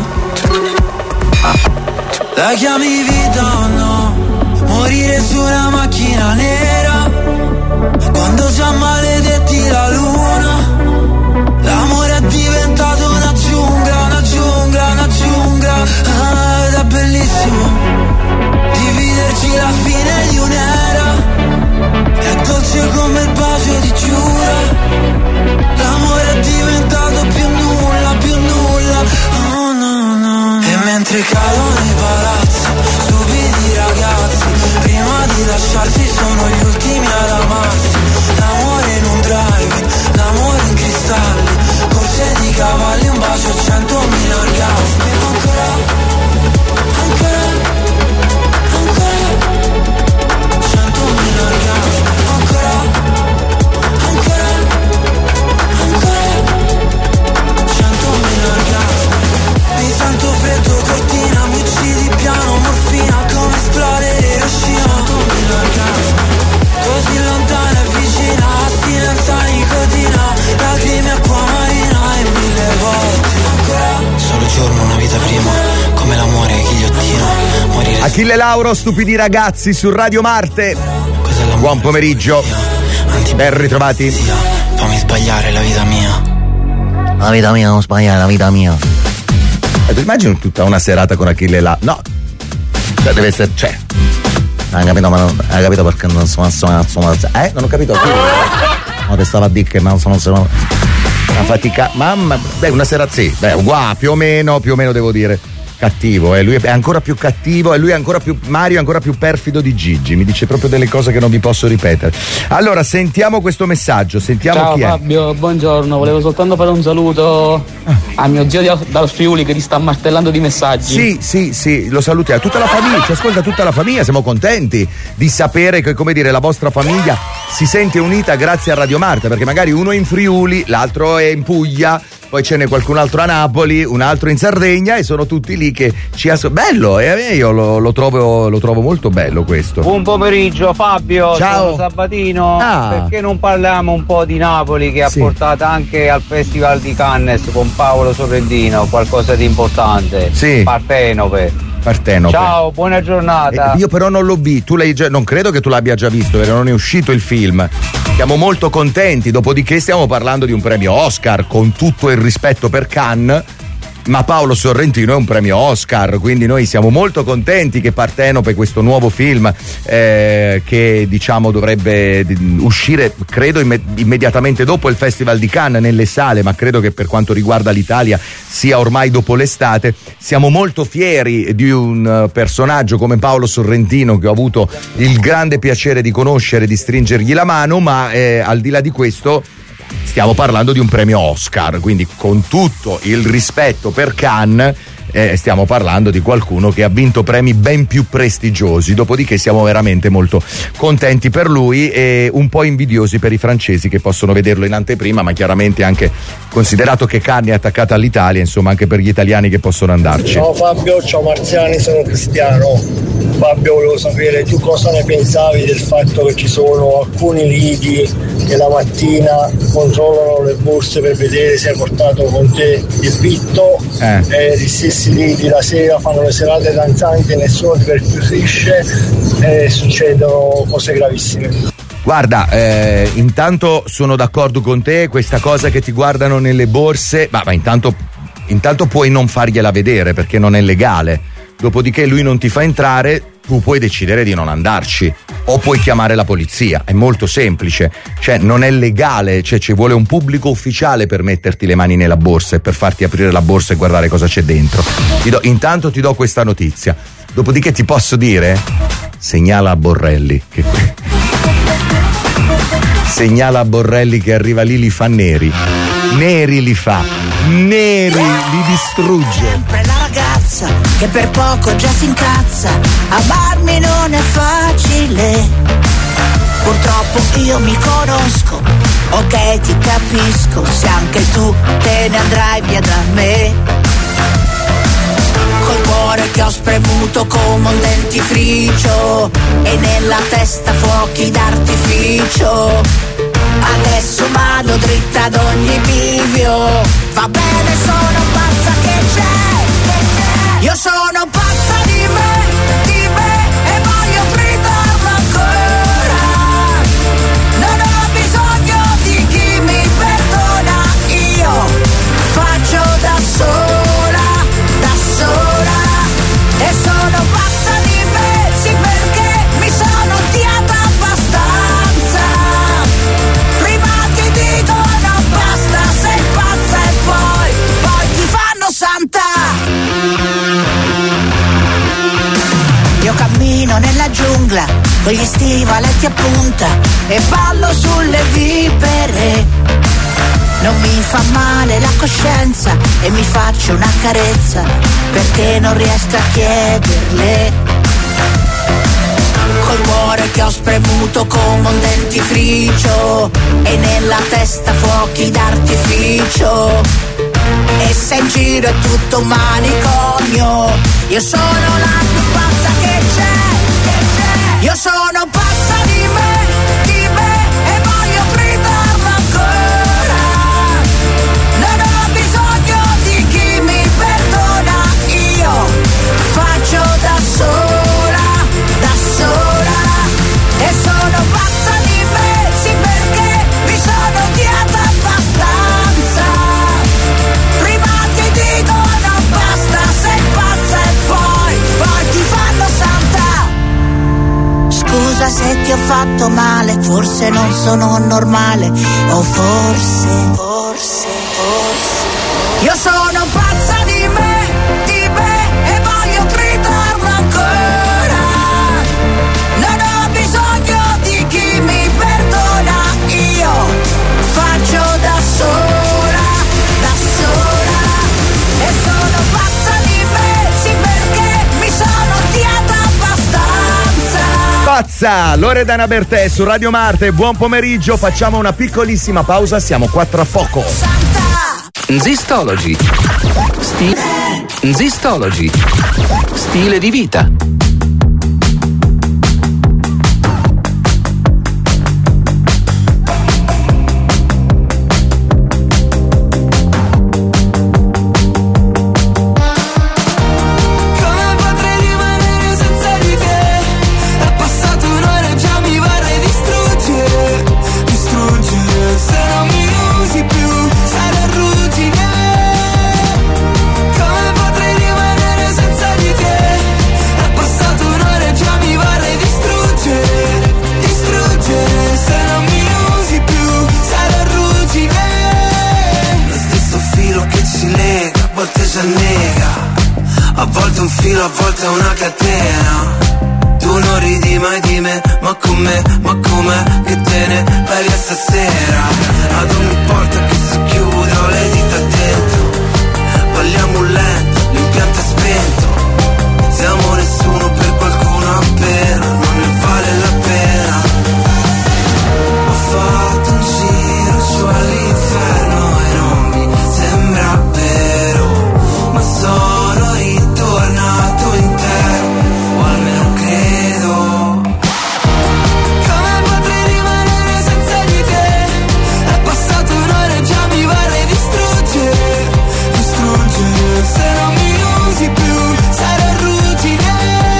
La chiami vita o no? Morire su una macchina nera, quando già maledetti la luna. L'amore è diventato una giungla, una giungla, una giungla. Ed è bellissimo dividerci la fine di un'era. È dolce come il bacio di Giura. L'amore è diventato più nulla, più nulla. Oh no, no. E mentre cadono i palazzi, stupidi ragazzi, prima di lasciarsi sono gli ultimi ad amarsi. L'amore in un drive-in, l'amore in cristalli, corse di cavalli, un bacio, 100.000 orgasmi. Ancora, ancora, ancora, 100.000 orgasmi. Ancora, ancora, ancora, 100.000 orgasmi. Mi sento freddo, cortina, mi uccidi piano, morfina, come esplodere Hiroshima. 100.000 orgasmi. Così lontana e vicina, astinenza, nicotina, lacrime, acqua marina e 1000 volte. Ancora, solo giorno, una vita prima, come l'amore, ghigliottina, morire. Achille Lauro, stupidi ragazzi su Radio Marte. Buon pomeriggio, ben ritrovati. Fammi sbagliare la vita mia. La vita mia, non sbagliare la vita mia. Tu immagini tutta una serata con Achille Lauro? No, cioè deve essere, cioè. Hai capito, ma hai capito perché non sono non ho capito. No, te stava a dire che non sono una fatica. Mamma, beh, una sera sì, beh, uguale, più o meno devo dire. Cattivo, lui è ancora più cattivo e lui è ancora più, Mario è ancora più perfido di Gigi, mi dice proprio delle cose che non vi posso ripetere. Allora sentiamo questo messaggio, sentiamo. Ciao chi è. Fabio, buongiorno, volevo soltanto fare un saluto a mio zio dal Friuli che ti sta martellando di messaggi. Sì, lo salutiamo, tutta la famiglia, ci ascolta tutta la famiglia, siamo contenti di sapere che, come dire, la vostra famiglia si sente unita grazie a Radio Marte, perché magari uno è in Friuli, l'altro è in Puglia, poi ce n'è qualcun altro a Napoli, un altro in Sardegna e sono tutti lì che ci bello, io lo trovo molto bello questo. Buon pomeriggio Fabio, ciao. Sono Sabatino. Perché non parliamo un po' di Napoli che ha portato anche al Festival di Cannes con Paolo Sorrentino qualcosa di importante? Sì. Partenope. Ciao, buona giornata. Io però non l'ho visto, non credo che tu l'abbia già visto, perché non è uscito il film. Siamo molto contenti, dopodiché stiamo parlando di un premio Oscar, con tutto il rispetto per Cannes, ma Paolo Sorrentino è un premio Oscar, quindi noi siamo molto contenti che Partenope, questo nuovo film che diciamo dovrebbe uscire credo immediatamente dopo il Festival di Cannes nelle sale, ma credo che per quanto riguarda l'Italia sia ormai dopo l'estate. Siamo molto fieri di un personaggio come Paolo Sorrentino, che ho avuto il grande piacere di conoscere, di stringergli la mano, ma al di là di questo stiamo parlando di un premio Oscar, quindi con tutto il rispetto per Cannes stiamo parlando di qualcuno che ha vinto premi ben più prestigiosi, dopodiché siamo veramente molto contenti per lui e un po' invidiosi per i francesi che possono vederlo in anteprima, ma chiaramente anche considerato che Cannes è attaccata all'Italia, insomma anche per gli italiani che possono andarci. Ciao Fabio, ciao Marziani, sono Cristiano. Fabio, volevo sapere tu cosa ne pensavi del fatto che ci sono alcuni lidi che la mattina controllano le borse per vedere se hai portato con te il vitto e gli stessi lidi la sera fanno le serate danzanti e nessuno ti perquisisce e succedono cose gravissime. Guarda, intanto sono d'accordo con te, questa cosa che ti guardano nelle borse, ma intanto puoi non fargliela vedere perché non è legale. Dopodiché lui non ti fa entrare, tu puoi decidere di non andarci o puoi chiamare la polizia, è molto semplice, cioè non è legale, cioè ci vuole un pubblico ufficiale per metterti le mani nella borsa e per farti aprire la borsa e guardare cosa c'è dentro. Intanto ti do questa notizia, dopodiché ti posso dire, segnala a Borrelli che segnala a Borrelli che arriva lì, li fa neri li fa, neri li distrugge. Sempre la ragazza che per poco già si incazza, amarmi non è facile, purtroppo io mi conosco, ok ti capisco, se anche tu te ne andrai via da me, col cuore che ho spremuto come un dentifricio e nella testa fuochi d'artificio. Adesso vado dritta ad ogni bivio, va bene, sono pazza che c'è, io sono pazza di me e voglio gridarlo ancora, non ho bisogno di chi mi perdona, io faccio da sola e sono pazza di me, sì perché mi sono odiata abbastanza. Dicono basta, sei pazza e poi ti fanno santa. Io cammino nella giungla con gli stivaletti a punta e ballo sulle vipere. Non mi fa male la coscienza e mi faccio una carezza perché non riesco a chiederle. Col cuore che ho spremuto come un dentifricio e nella testa fuochi d'artificio, e se in giro è tutto un manicomio, io sono la più pazza che c'è, io sono pazza di me e voglio gridarlo ancora, non ho bisogno di chi mi perdona, io faccio da sola e sono pazza di me, sì perché mi sono odiata abbastanza. Prima ti dicono basta, sei pazza e poi ti fanno santa. Scusa se ti ho fatto male, forse non sono normale, o forse io sono pazza di me e voglio gridarlo ancora. Non ho bisogno di chi mi perdona, io faccio da sola e sono pazza di me, sì perché mi sono odiata abbastanza. Pazza, Loredana Bertè su Radio Marte, buon pomeriggio, facciamo una piccolissima pausa, siamo qua tra poco. Zistology. Zistology. Stile di vita. Se non mi usi più, sarò ruggine. un filo, a volte è una catena. Tu non ridi mai di me, ma com'è che te ne vai via stasera? Ad ogni porta che si chiude ho le dita dentro. Balliamo lento, l'impianto è spento. Siamo nessuno per qualcuno appena, non ne vale la pena. Ho fatto un giro su all'inferno e non mi sembra vero, ma sono ritornato intero, o almeno credo. Come potrei rimanere senza di te? È passato un'ora e già mi vorrei distruggere. Se non mi usi più sarò ruggine.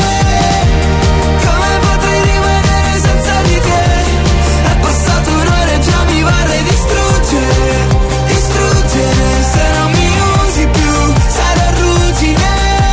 Come potrei rimanere senza di te? È passato un'ora e già mi vorrei distruggere. Se non mi usi più sarò ruggine.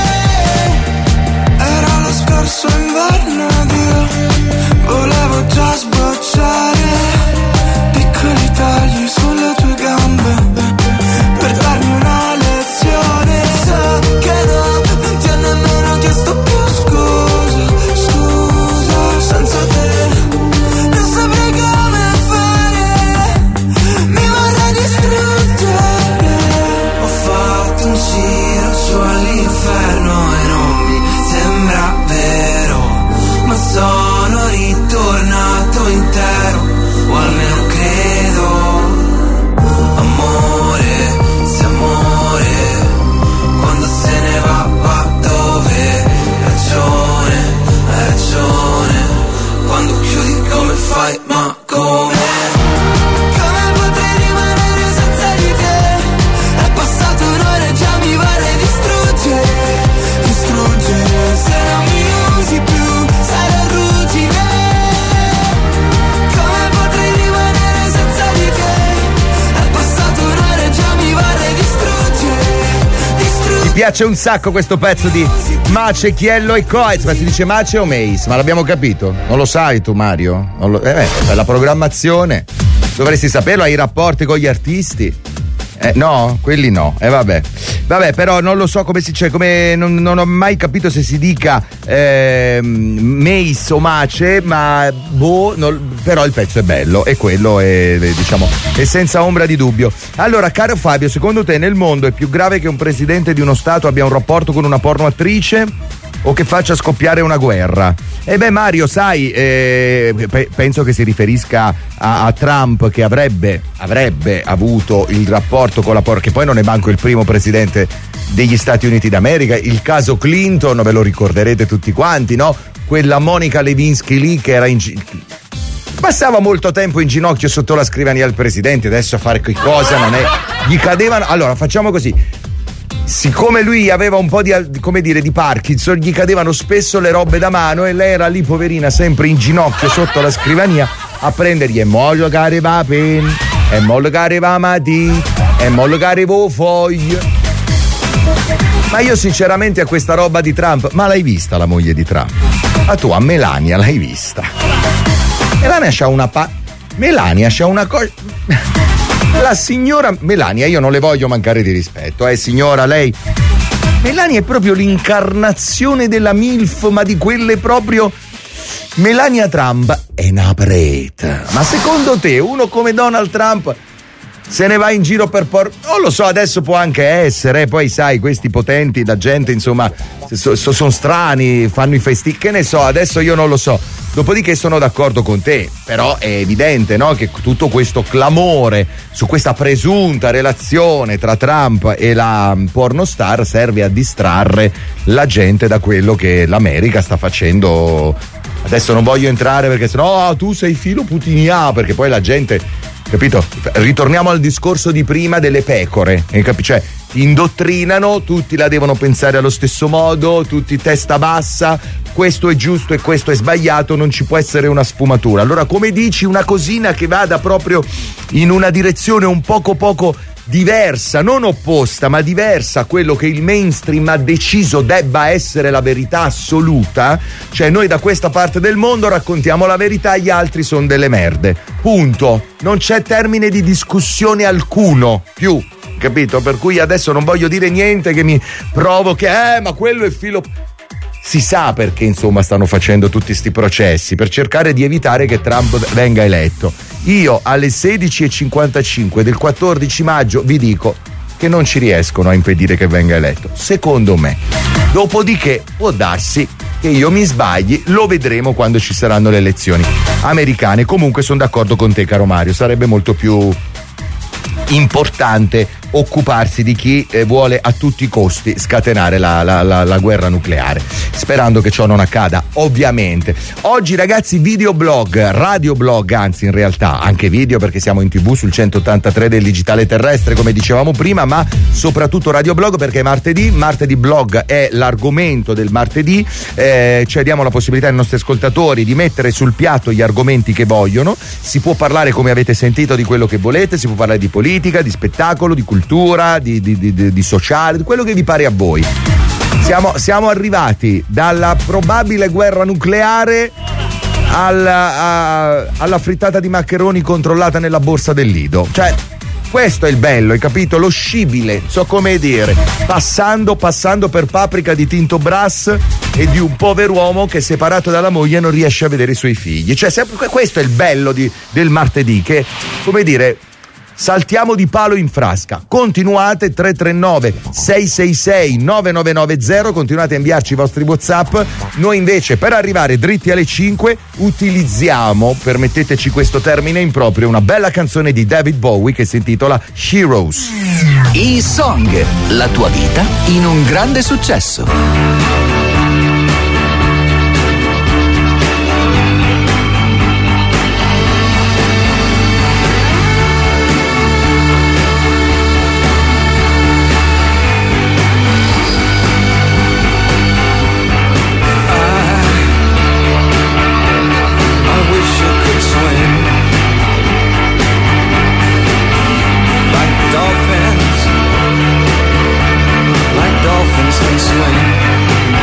Era lo scorso inverno ed io volevo già sbocciare piccoli tagli sulle tue gambe per darmi una lezione. So che non ti ho nemmeno chiesto più scusa, senza te non saprei come fare, mi vorrei distruggere. Ho fatto un giro su all'inferno e non mi sembra vero, ma sono ritornato intero, o almeno credo. Amore, se amore, quando se ne va dove? Hai ragione, quando chiudi come fai, ma come? Come potrei rimanere senza di te? È passato un'ora e già mi vorrei distruggere. Se non mi usi più sarò ruggine. Come potrei rimanere senza di te? È passato un'ora e già mi vorrei distruggere. Mi piace un sacco questo pezzo di Mace, Chiello e Coez. Ma si dice Mace o Mace? Ma l'abbiamo capito? Non lo sai tu, Mario? Per la programmazione dovresti saperlo, hai i rapporti con gli artisti. No, quelli no. Vabbè, però non lo so come si dice, come non ho mai capito se si dica Mace o Mace, ma però il pezzo è bello e quello è, diciamo, è senza ombra di dubbio. Allora, caro Fabio, secondo te nel mondo è più grave che un presidente di uno stato abbia un rapporto con una pornoattrice o che faccia scoppiare una guerra? Mario, sai, penso che si riferisca a Trump, che avrebbe avuto il rapporto con la porno, che poi non è manco il primo presidente degli Stati Uniti d'America. Il caso Clinton, ve lo ricorderete tutti quanti, no? Quella Monica Lewinsky lì che era passava molto tempo in ginocchio sotto la scrivania del presidente. Adesso a fare che cosa non è, gli cadevano. Allora facciamo così: siccome lui aveva un po' di Parkinson, gli cadevano spesso le robe da mano e lei era lì poverina sempre in ginocchio sotto la scrivania a prendergli e mollo che arriva pen, e mollo che arriva matì, e mollo che arriva foglio. Ma io sinceramente a questa roba di Trump, ma l'hai vista la moglie di Trump? Ma tu a Melania l'hai vista? Melania c'ha una cosa. La signora Melania, io non le voglio mancare di rispetto, signora, lei. Melania è proprio l'incarnazione della MILF, ma di quelle proprio. Melania Trump è una preta. Ma secondo te uno come Donald Trump se ne va in giro per non lo so, adesso può anche essere, poi sai, questi potenti, la gente insomma sono strani, fanno i festini, che ne so, adesso io non lo so. Dopodiché sono d'accordo con te, però è evidente, no, che tutto questo clamore su questa presunta relazione tra Trump e la pornostar serve a distrarre la gente da quello che l'America sta facendo. Adesso non voglio entrare perché sennò tu sei filo putiniano, perché poi la gente, capito? Ritorniamo al discorso di prima delle pecore, cioè indottrinano, tutti la devono pensare allo stesso modo, tutti testa bassa, questo è giusto e questo è sbagliato, non ci può essere una sfumatura. Allora, come dici, una cosina che vada proprio in una direzione un poco diversa, non opposta, ma diversa a quello che il mainstream ha deciso debba essere la verità assoluta, cioè noi da questa parte del mondo raccontiamo la verità, gli altri sono delle merde, punto, non c'è termine di discussione alcuno più. capito? Per cui adesso non voglio dire niente che mi provochi, ma quello è filo. Si sa perché insomma stanno facendo tutti sti processi, per cercare di evitare che Trump venga eletto. Io alle 16:55 del 14 maggio vi dico che non ci riescono a impedire che venga eletto, secondo me. Dopodiché può darsi che io mi sbagli, lo vedremo quando ci saranno le elezioni americane. Comunque sono d'accordo con te, caro Mario, sarebbe molto più importante occuparsi di chi vuole a tutti i costi scatenare la guerra nucleare, sperando che ciò non accada, ovviamente. Oggi ragazzi videoblog, radioblog, anzi in realtà anche video, perché siamo in TV sul 183 del digitale terrestre come dicevamo prima, ma soprattutto radioblog perché è martedì blog è l'argomento del martedì, cioè diamo la possibilità ai nostri ascoltatori di mettere sul piatto gli argomenti che vogliono. Si può parlare, come avete sentito, di quello che volete, si può parlare di politica, di spettacolo, di cultura, di sociale, di quello che vi pare a voi. Siamo arrivati dalla probabile guerra nucleare alla frittata di maccheroni controllata nella borsa del Lido. Cioè, questo è il bello, hai capito? Lo scibile, so come dire, passando per Paprika di Tinto Brass e di un pover'uomo che separato dalla moglie non riesce a vedere i suoi figli. Cioè, questo è il bello del martedì, che, come dire, saltiamo di palo in frasca. Continuate 339 666 9990, continuate a inviarci i vostri WhatsApp. Noi invece, per arrivare dritti alle 5, utilizziamo, permetteteci questo termine improprio, una bella canzone di David Bowie che si intitola Heroes. E-Song, la tua vita in un grande successo. Dolphins can swim.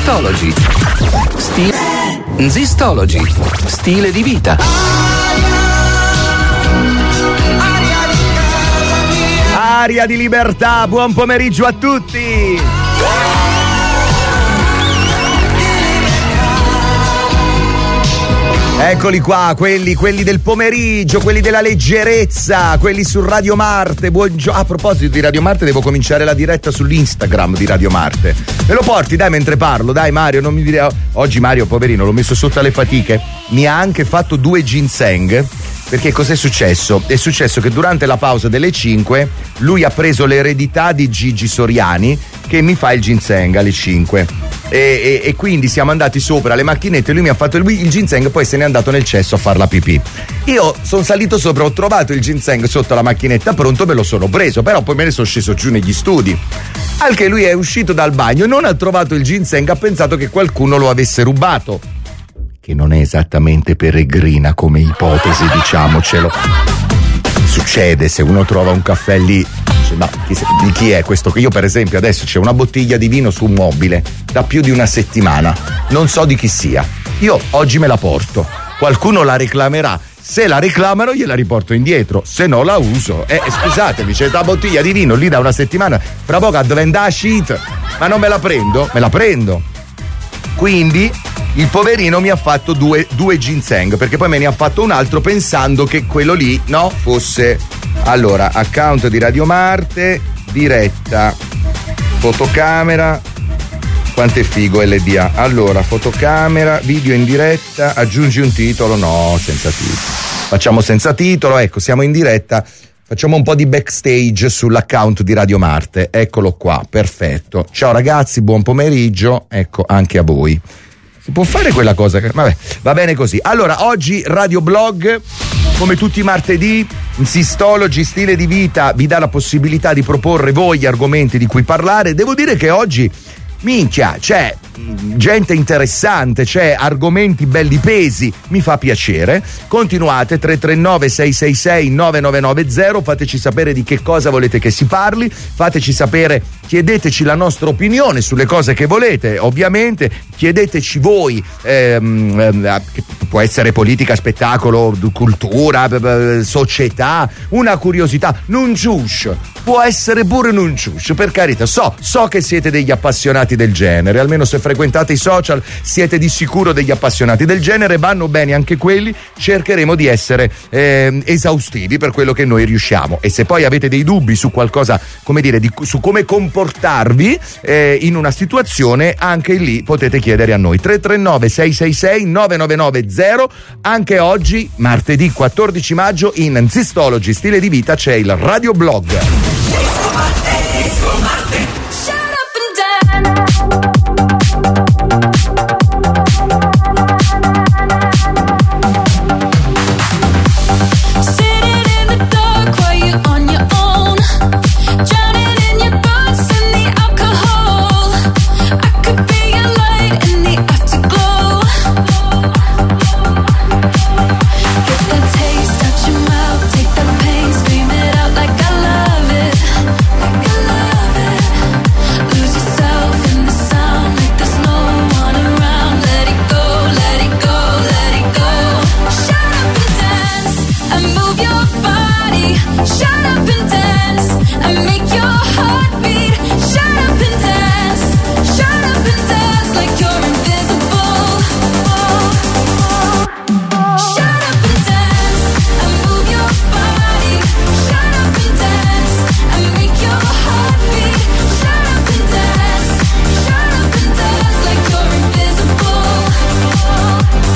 Zistology. Zistology. Stile di vita. Aria di libertà, buon pomeriggio a tutti! Eccoli qua, quelli del pomeriggio, quelli della leggerezza, quelli su Radio Marte. Buongiorno. A proposito di Radio Marte, devo cominciare la diretta sull'Instagram di Radio Marte. Me lo porti, dai, mentre parlo, dai Mario, non mi dire. Oggi Mario, poverino, l'ho messo sotto alle fatiche. Mi ha anche fatto 2 ginseng. Perché cos'è successo? È successo che durante la pausa delle 5 lui ha preso l'eredità di Gigi Soriani che mi fa il ginseng alle 5 e quindi siamo andati sopra le macchinette, lui mi ha fatto il ginseng, poi se n'è andato nel cesso a far la pipì. Io sono salito sopra, ho trovato il ginseng sotto la macchinetta pronto, me lo sono preso, però poi me ne sono sceso giù negli studi. Al che lui è uscito dal bagno, non ha trovato il ginseng, ha pensato che qualcuno lo avesse rubato. Che non è esattamente peregrina come ipotesi, diciamocelo. Succede se uno trova un caffè lì, dice, no, di chi è questo? Io per esempio adesso c'è una bottiglia di vino su un mobile da più di una settimana, non so di chi sia. Io oggi me la porto, qualcuno la reclamerà. Se la reclamano gliela riporto indietro, se no la uso. Scusatemi, c'è la bottiglia di vino lì da una settimana, fra poco diventa shit, ma non me la prendo? Me la prendo. Quindi il poverino mi ha fatto due ginseng, perché poi me ne ha fatto un altro pensando che quello lì, no, fosse. Allora, account di Radio Marte, diretta, fotocamera, quanto è figo LDA. Allora, fotocamera, video in diretta, aggiungi un titolo, no, senza titolo. Facciamo senza titolo, ecco, siamo in diretta. Facciamo un po' di backstage sull'account di Radio Marte, eccolo qua, perfetto. Ciao ragazzi, buon pomeriggio, ecco anche a voi. Si può fare quella cosa che. Vabbè, va bene così. Allora, oggi Radio Blog, come tutti i martedì, Zistology, stile di vita, vi dà la possibilità di proporre voi gli argomenti di cui parlare. Devo dire che oggi, minchia, c'è gente interessante, c'è argomenti belli pesi, mi fa piacere. Continuate, 339 666 9990, fateci sapere di che cosa volete che si parli, fateci sapere, chiedeteci la nostra opinione sulle cose che volete, ovviamente chiedeteci voi, può essere politica, spettacolo, cultura, società, una curiosità, non ciuscio, può essere pure non ciuscio, per carità, so che siete degli appassionati del genere, almeno se frequentate i social siete di sicuro degli appassionati del genere, vanno bene anche quelli, cercheremo di essere esaustivi per quello che noi riusciamo, e se poi avete dei dubbi su qualcosa, come dire, su come comportarvi in una situazione, anche lì potete chiedere a noi. 339 666 9990. Anche oggi, martedì 14 maggio, in Zistology stile di vita c'è il Radio Blog.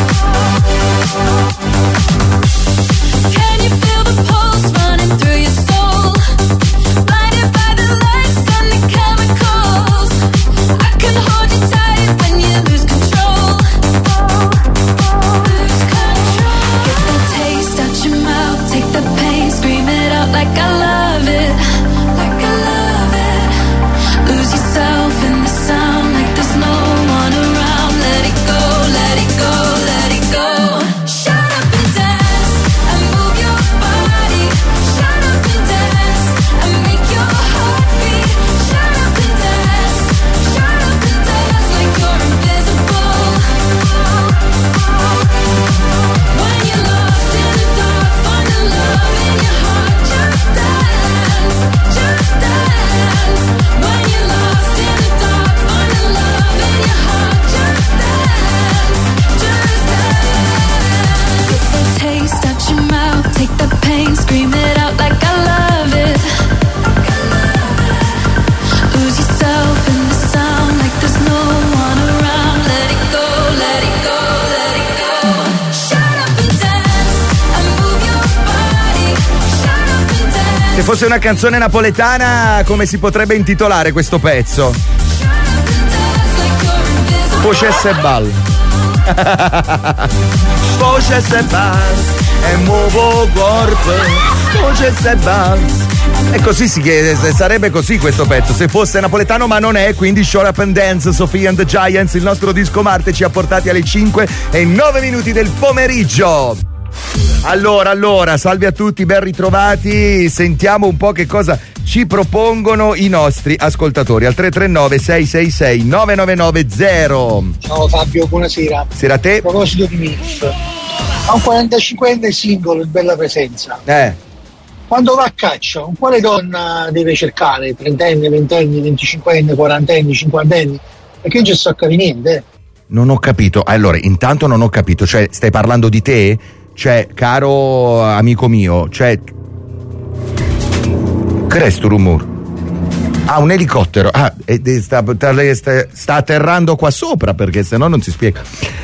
Can you feel the pulse running through your soul? Se fosse una canzone napoletana, come si potrebbe intitolare questo pezzo? Facesse bal. Facesse bal e muovo corpo. Facesse bal. E così si chiede, sarebbe così questo pezzo se fosse napoletano, ma non è, quindi Shut Up and Dance, Sophie and the Giants. Il nostro disco Marte ci ha portati alle 5:09 del pomeriggio. Allora, salve a tutti, ben ritrovati. Sentiamo un po' che cosa ci propongono i nostri ascoltatori al 339 666 9990. Ciao Fabio, buonasera. Sera a te. A proposito di MILF, ha un 45enne single, bella presenza. Quando va a caccia, con quale donna deve cercare? 30enne, 20enne, 25enne, 40enne, 50enne? Perché non ci sto a capire niente. Non ho capito. Allora, intanto non ho capito, cioè stai parlando di te? Cioè, caro amico mio, cioè. Che è sto rumore? Ah, un elicottero. Ah, sta atterrando qua sopra, perché sennò non si spiega.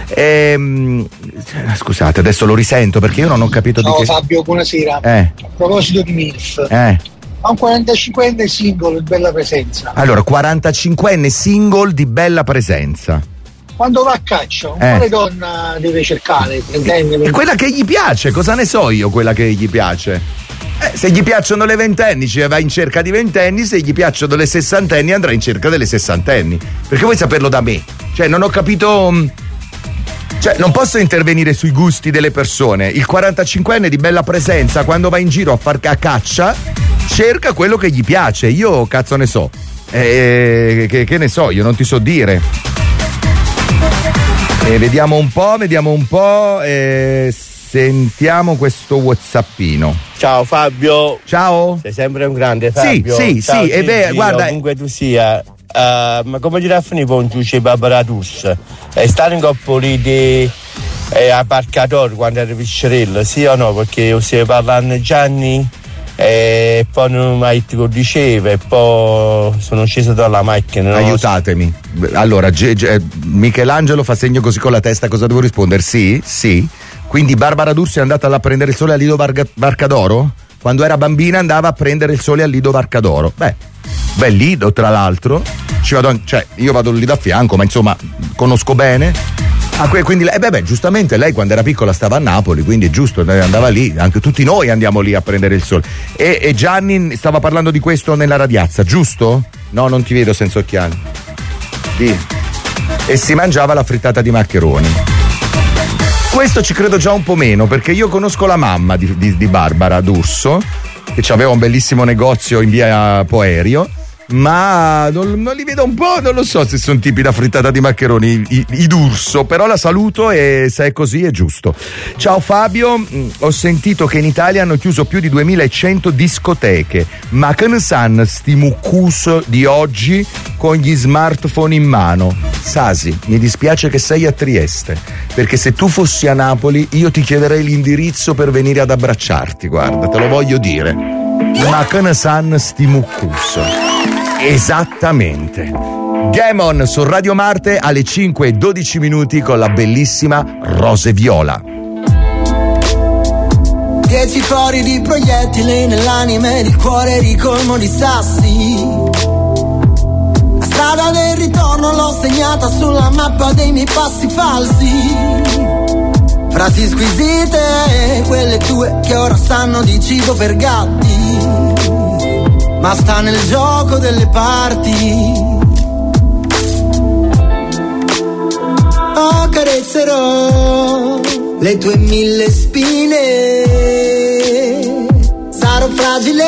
Scusate, adesso lo risento perché io non ho capito. Ciao di che. Fabio, buonasera. A proposito di MILF, ha un 45enne single, bella presenza. Allora, 45enne single di bella presenza. Quando va a caccia, con quale donna deve cercare? 30enne, quella che gli piace, cosa ne so io, quella che gli piace? Se gli piacciono le ventenni, va in cerca di ventenni, se gli piacciono le sessantenni andrà in cerca delle sessantenni. Perché vuoi saperlo da me? Cioè, non ho capito. Cioè, non posso intervenire sui gusti delle persone. Il 45enne di bella presenza, quando va in giro a far caccia, cerca quello che gli piace. Io cazzo ne so. Che ne so, io non ti so dire. Vediamo un po'. Sentiamo questo whatsappino. Ciao Fabio. Ciao. Sei sempre un grande Fabio. Sì, è vero, guarda. Comunque tu sia, ma come dirà a finire con tu c'è Barbara D'Urso? È stato in coppa lì di a Parcador quando eri piscerello, sì o no? Perché io stai parlando Gianni e poi non mi diceva e poi sono sceso dalla macchina. No? Aiutatemi. Allora, Michelangelo fa segno così con la testa, cosa devo rispondere? Sì. Quindi Barbara D'Urso è andata a prendere il sole al Lido Varcadoro? Quando era bambina andava a prendere il sole al Lido Varcadoro. Bel Lido, tra l'altro. Io vado lì da fianco, ma insomma conosco bene. Quindi giustamente lei quando era piccola stava a Napoli, quindi è giusto, andava lì, anche tutti noi andiamo lì a prendere il sole. E Gianni stava parlando di questo nella radiazza, giusto? No, non ti vedo senza occhiali. E si mangiava la frittata di maccheroni. Questo ci credo già un po' meno, perché io conosco la mamma di Barbara D'Urso, che aveva un bellissimo negozio in via Poerio, ma non li vedo un po', non lo so se sono tipi da frittata di maccheroni i D'Urso, però la saluto e se è così è giusto. Ciao Fabio, ho sentito che in Italia hanno chiuso più di 2100 discoteche, ma che ne sanno sti muccus di oggi con gli smartphone in mano? Sasi, mi dispiace che sei a Trieste, perché se tu fossi a Napoli io ti chiederei l'indirizzo per venire ad abbracciarti, guarda, te lo voglio dire. Ma che ne sanno sti muccus? Esattamente. Demon su Radio Marte alle 5:12 con la bellissima Rose Viola. 10 fori di proiettili nell'anima ed il cuore ricolmo di sassi. La strada del ritorno l'ho segnata sulla mappa dei miei passi falsi. Frasi squisite, quelle tue che ora sanno di cibo per gatti. Ma sta nel gioco delle parti. Accarezzerò le tue 1000 spine. Sarò fragile.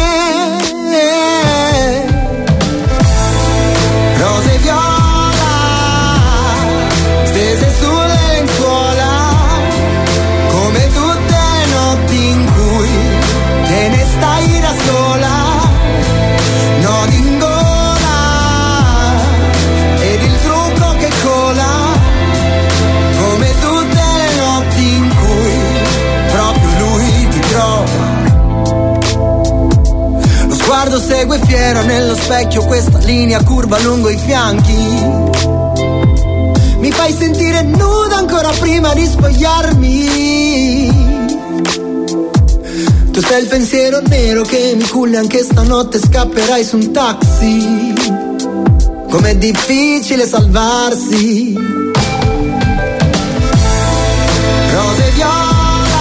Rose viola stese sulle lenzuola, come tutte le notti in cui te ne stai da sola. Nodi in gola ed il trucco che cola, come tutte le notti in cui proprio lui ti trova. Lo sguardo segue fiero nello specchio questa linea curva lungo i fianchi. Mi fai sentire nuda ancora prima di spogliarmi. Tu sei il pensiero nero che mi culla, anche stanotte scapperai su un taxi. Com'è difficile salvarsi. Rose viola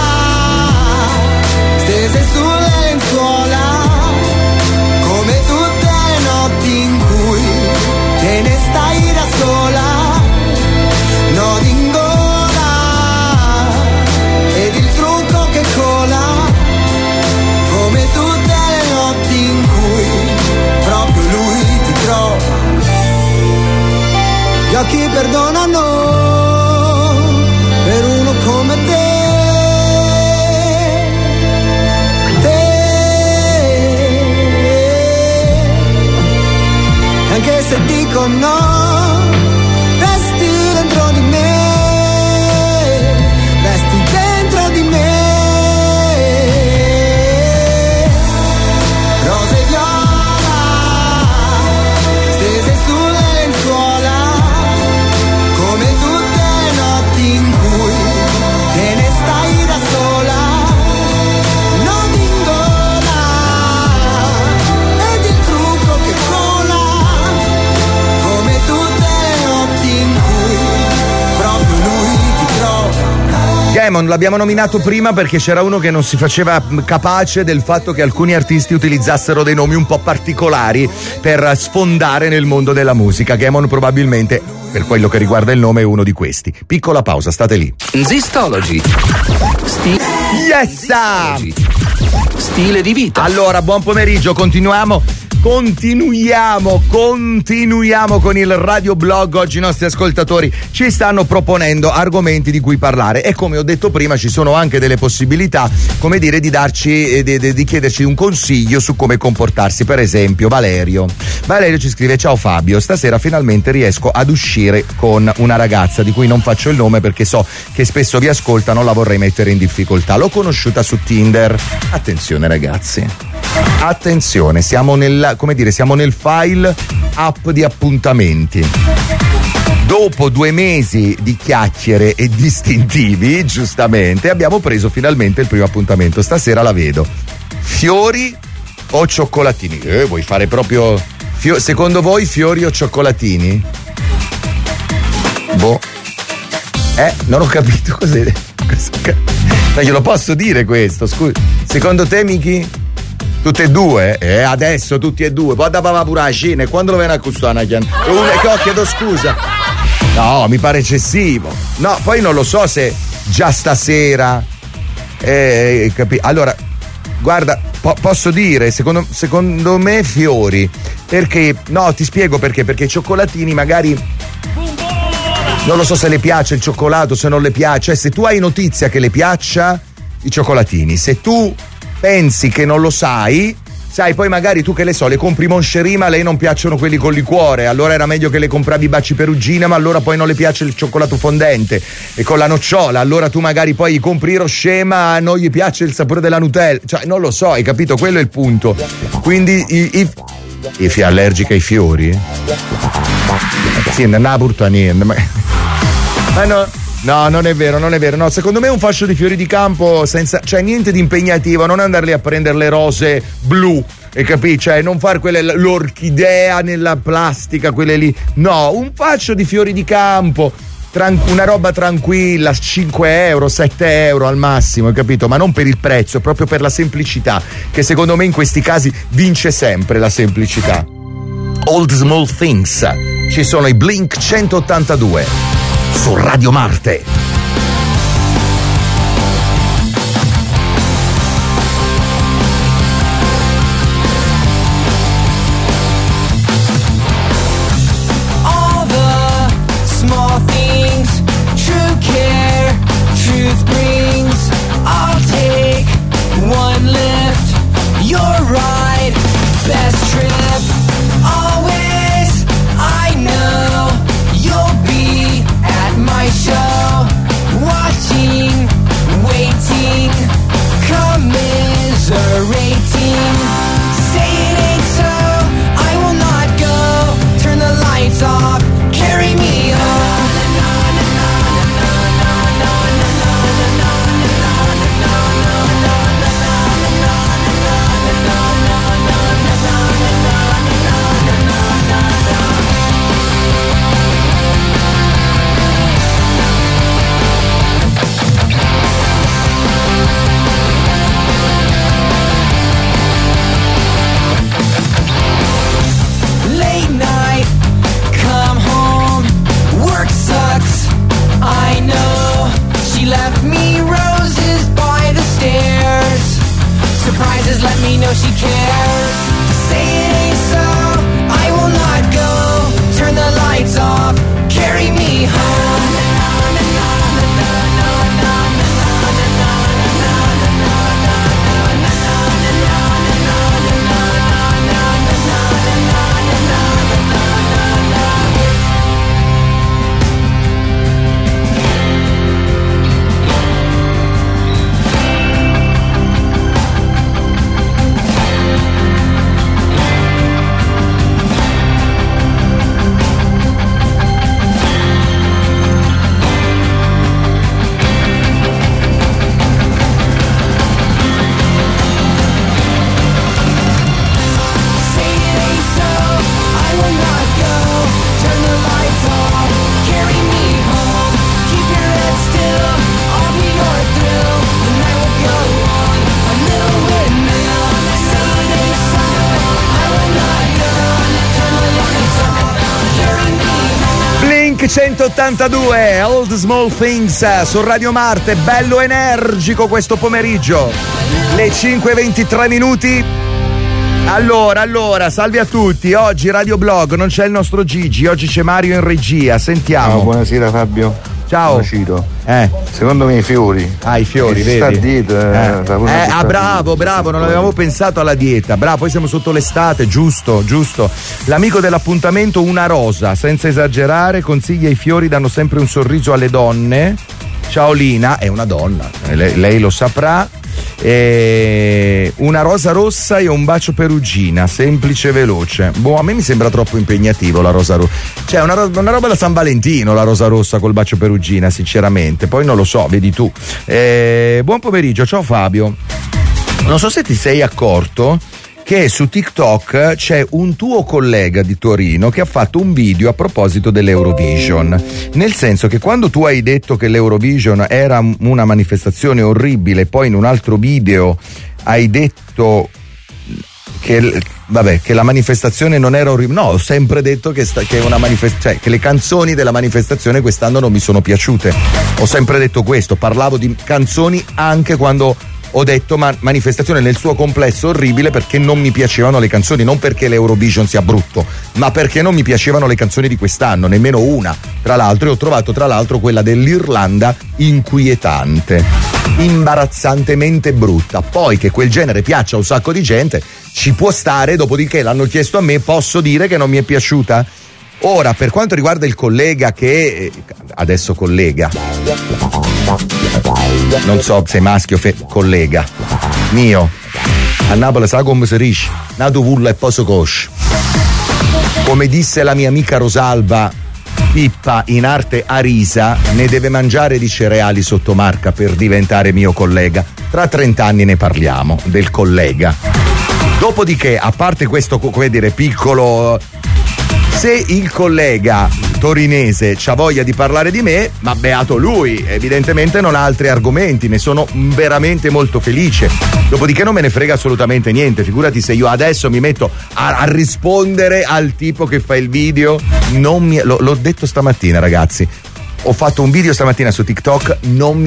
stese sulle lenzuola, come tutte le notti in cui te ne stai da sola. Nodi in gola ed il trucco che cola, come tutte le notti in cui proprio lui ti trova. Gli occhi perdonano per uno come te. Anche se dico no, resti dentro di me, resti dentro di me. Rose viola stese sulle lenzuola, come tutte le notti in cui te ne stai da sola. Non in gola ed il trucco che cola, come tutte le notti in cui proprio lui ti trova. Gaemon l'abbiamo nominato prima perché c'era uno che non si faceva capace del fatto che alcuni artisti utilizzassero dei nomi un po' particolari per sfondare nel mondo della musica. Gaemon probabilmente, per quello che riguarda il nome, è uno di questi. Piccola pausa, state lì. Zistology. Yes! Stile di vita. Allora, buon pomeriggio, continuiamo con il radioblog. Oggi i nostri ascoltatori ci stanno proponendo argomenti di cui parlare e, come ho detto prima, ci sono anche delle possibilità, come dire, di darci di chiederci un consiglio su come comportarsi. Per esempio Valerio ci scrive: ciao Fabio, stasera finalmente riesco ad uscire con una ragazza di cui non faccio il nome perché so che spesso vi ascolta, non la vorrei mettere in difficoltà. L'ho conosciuta su Tinder. Attenzione ragazzi, attenzione, siamo nel file app di appuntamenti. Dopo 2 mesi di chiacchiere e distintivi, giustamente, abbiamo preso finalmente il primo appuntamento. Stasera la vedo. Fiori o cioccolatini? Vuoi fare proprio... secondo voi fiori o cioccolatini? Boh. Non ho capito cos'è. Ma glielo posso dire questo, scusa. Secondo te, Miki? Tutte e due? Adesso tutti e due. Poi da papà pure la cena. E quando lo viene a custare? Chiedo scusa. No, mi pare eccessivo. No, poi non lo so se già stasera. Allora, guarda, posso dire, secondo me fiori. Perché? No, ti spiego perché. Perché i cioccolatini magari... non lo so se le piace il cioccolato, se non le piace. Se tu hai notizia che le piaccia, i cioccolatini. Se tu pensi che non lo sai, poi magari tu, che le so, le compri Moncherie ma a lei non piacciono quelli con liquore, allora era meglio che le compravi i baci Perugina, ma allora poi non le piace il cioccolato fondente e con la nocciola, allora tu magari poi compri Rocher ma non gli piace il sapore della Nutella, cioè non lo so, hai capito? Quello è il punto. Quindi è allergica ai fiori? Sì, non ha purtroppo niente, ma no. No, non è vero. No, secondo me un fascio di fiori di campo senza, cioè niente di impegnativo, non andarli a prendere le rose blu, hai capito? Cioè non fare l'orchidea nella plastica, quelle lì. No, un fascio di fiori di campo, una roba tranquilla, 5 euro, 7 euro al massimo, hai capito? Ma non per il prezzo, proprio per la semplicità, che secondo me in questi casi vince sempre la semplicità. Old Small Things, ci sono i Blink 182 su Radio Marte. All the small things, true care, truth brings. I'll take one lift, your ride, best trip. Always, I know you'll be at my show. me know she cares. Say it ain't so, I will not go. Turn the lights off, carry me home. Blink 182, All the Small Things su Radio Marte, bello energico questo pomeriggio, le 5:23 minuti. Allora, salve a tutti. Oggi Radio Blog, non c'è il nostro Gigi, oggi c'è Mario in regia. Sentiamo. Ciao, buonasera Fabio. Ciao. Secondo me i fiori. I fiori, vedi? Sta a dieta, bravo, non avevamo pensato alla dieta. Bravo, poi siamo sotto l'estate, giusto. L'amico dell'appuntamento, una rosa, senza esagerare, consiglia i fiori, danno sempre un sorriso alle donne. Ciao Lina, è una donna, lei lo saprà. Una rosa rossa e un bacio perugina, semplice e veloce. A me mi sembra troppo impegnativo la rosa rossa, cioè una roba da San Valentino, la rosa rossa col bacio perugina, sinceramente. Poi non lo so, vedi tu. Buon pomeriggio, ciao Fabio. Non so se ti sei accorto che su TikTok c'è un tuo collega di Torino che ha fatto un video a proposito dell'Eurovision, nel senso che quando tu hai detto che l'Eurovision era una manifestazione orribile, poi in un altro video hai detto che la manifestazione non era orribile. No, ho sempre detto che che le canzoni della manifestazione quest'anno non mi sono piaciute. Ho sempre detto questo, parlavo di canzoni anche quando ho detto manifestazione nel suo complesso orribile, perché non mi piacevano le canzoni, non perché l'Eurovision sia brutto, ma perché non mi piacevano le canzoni di quest'anno, nemmeno una. Tra l'altro, e ho trovato quella dell'Irlanda inquietante, imbarazzantemente brutta. Poi che quel genere piaccia a un sacco di gente ci può stare, dopodiché l'hanno chiesto a me, posso dire che non mi è piaciuta? Ora, per quanto riguarda il collega che adesso collega, non so se maschio o collega mio, a Napoli sa come si dice, nato vulla e poso cosci, come disse la mia amica Rosalba Pippa in arte Arisa, ne deve mangiare di cereali sotto marca per diventare mio collega. Tra 30 anni ne parliamo del collega. Dopodiché, a parte questo, come dire, piccolo, se il collega torinese c'ha voglia di parlare di me, ma beato lui, evidentemente non ha altri argomenti, ne sono veramente molto felice. Dopodiché non me ne frega assolutamente niente, figurati se io adesso mi metto a rispondere al tipo che fa il video. L'ho detto stamattina, ragazzi, ho fatto un video stamattina su TikTok, non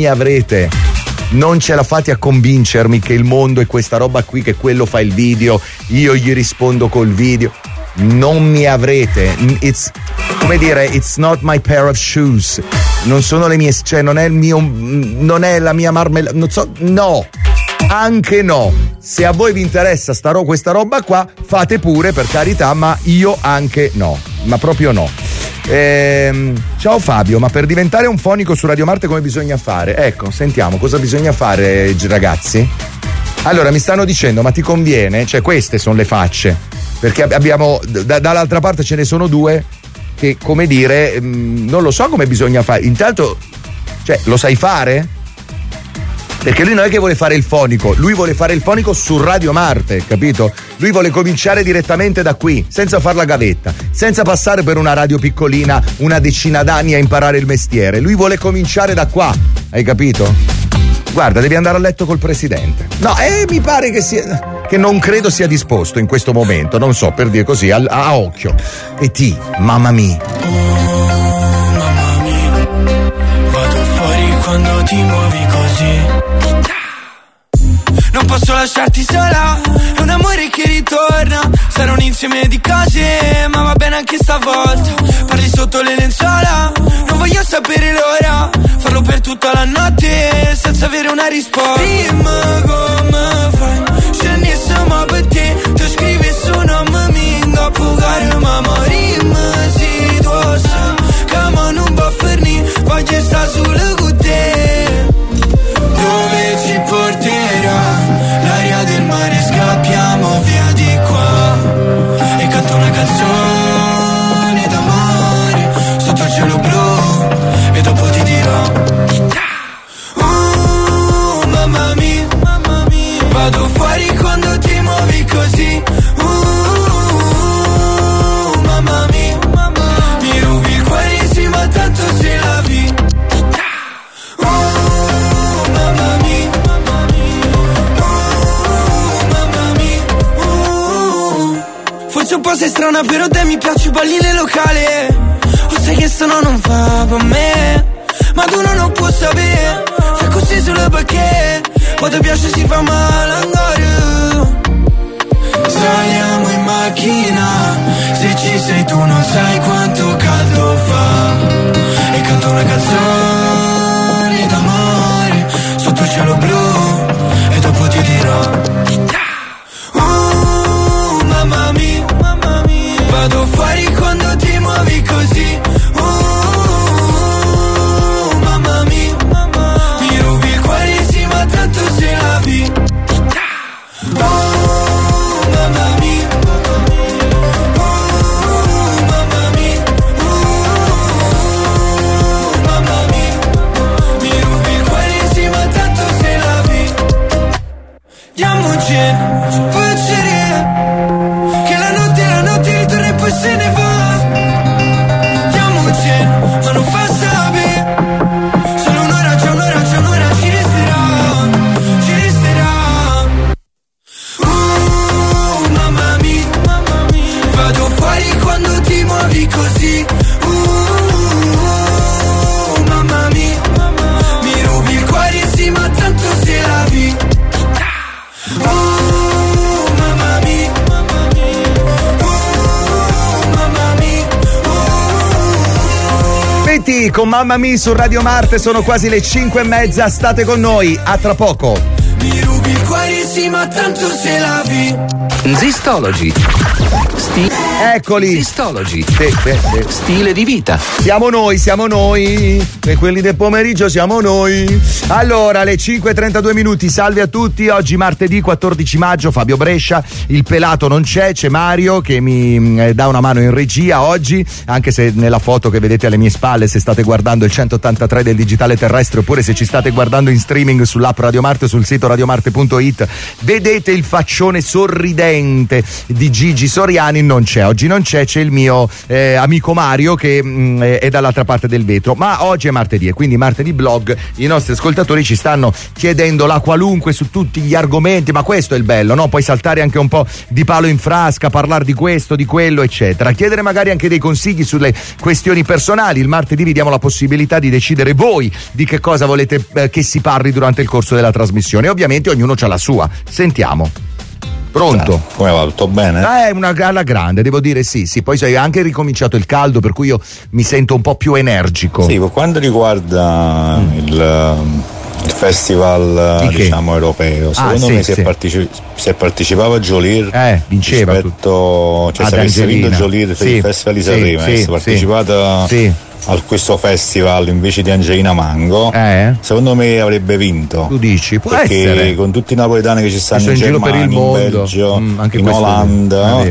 ce la fate a convincermi che il mondo è questa roba qui, che quello fa il video, io gli rispondo col video. Non mi avrete, it's not my pair of shoes, non sono le mie, cioè non è la mia marmellata, non so, no, anche no. Se a voi vi interessa questa roba qua, fate pure, per carità, ma io anche no, ma proprio no. Ciao Fabio, ma per diventare un fonico su Radio Marte come bisogna fare? Ecco, sentiamo cosa bisogna fare, ragazzi. Allora, mi stanno dicendo, ma ti conviene? Cioè, queste sono le facce, perché abbiamo dall'altra parte ce ne sono due che, come dire, non lo so come bisogna fare. Intanto, cioè, lo sai fare? Perché lui non è che vuole fare il fonico, lui vuole fare il fonico su Radio Marte, capito? Lui vuole cominciare direttamente da qui, senza far la gavetta, senza passare per una radio piccolina una decina d'anni a imparare il mestiere. Lui vuole cominciare da qua, hai capito? Guarda, devi andare a letto col presidente. No, mi pare che non credo sia disposto in questo momento, non so, per dire così, a occhio. E mamma mia. Mamma mia, vado fuori quando ti muovi così. Non posso lasciarti sola, Sarà un insieme di cose, ma va bene anche stavolta. Parli sotto le lenzuola, non voglio sapere l'ora. Farlo per tutta la notte, senza avere una risposta. Dimmi come fai, scendi ma per te. Tu scrivi su nome minga, pugare ma morimmo si dossa. Cama non va ferni, voglio sta solo con te. Dove ci porterà l'aria del mare, scappiamo via di qua. E canto una canzone d'amore sotto il cielo blu e dopo ti dirò mamma mia, vado fuori quando ti muovi così. Mamma mia, mi rubi il cuore sì ma tanto se la vi. Mamma mia, mamma mia. Forse un po' sei strana però te mi piace balli nel locale. O sai che se no non fa per me, ma tu non puoi sapere. Fai così solo perché poi ti piace si fa male ancora. Saliamo in macchina, se ci sei tu non sai quanto caldo fa. E canto una canzone d'amore sotto il cielo blu e dopo ti dirò mamma mia, vado fuori quando ti muovi così. Mamma mia, mi rubi il cuore sì ma tanto se la vi. Mamma mia, mamma mia, mamma mia, mi rubi il cuore sì ma tanto se la vi. Diamoci un piacere, che la notte ritorna e poi se ne va. Diamoci, ma non fa sapere. Solo un'ora, c'è un'ora ci resterà. Mamma mia, vado fuori quando ti muovi così. Mamma mia, mi rubi il cuore sì ma tanto se la vi. Mamma mia, mamma mia. Betty con Mamma Mia su Radio Marte, sono quasi le 5:30, state con noi, a tra poco. Mi rubi il cuore sì ma tanto se la vi. Zistology. Eccoli. Zistology. Stile di vita. Siamo noi. E quelli del pomeriggio siamo noi. Allora, le 5:32 minuti, salve a tutti. Oggi martedì 14 maggio, Fabio Brescia, il pelato non c'è Mario che mi dà una mano in regia oggi, anche se nella foto che vedete alle mie spalle, se state guardando il 183 del digitale terrestre oppure se ci state guardando in streaming sull'app Radio Marte, sul sito radiomarte.it, vedete il faccione sorridente di Gigi Soriani. Oggi non c'è il mio amico Mario che è dall'altra parte del vetro, ma oggi è martedì e quindi martedì blog. I nostri ascoltatori ci stanno chiedendo la qualunque su tutti gli argomenti, ma questo è il bello, no? Puoi saltare anche un po' di palo in frasca, parlare di questo, di quello, eccetera, chiedere magari anche dei consigli sulle questioni personali. Il martedì vi diamo la possibilità di decidere voi di che cosa volete che si parli durante il corso della trasmissione. Ovviamente ognuno c'ha la sua. Sentiamo. Pronto? Come va? Tutto bene? È una alla grande, devo dire sì. Poi sai, anche ricominciato il caldo, per cui io mi sento un po' più energico. Sì, per quanto riguarda il festival diciamo europeo, secondo me se partecipava Jolir vinceva rispetto, cioè se avesse vinto Jolir per il festival di Sanremo, avesse partecipato a questo festival invece di Angelina Mango, secondo me avrebbe vinto. Tu dici? Può perché essere. Con tutti i napoletani che ci stanno in giro Germania, per il mondo, in Belgio, anche in Olanda,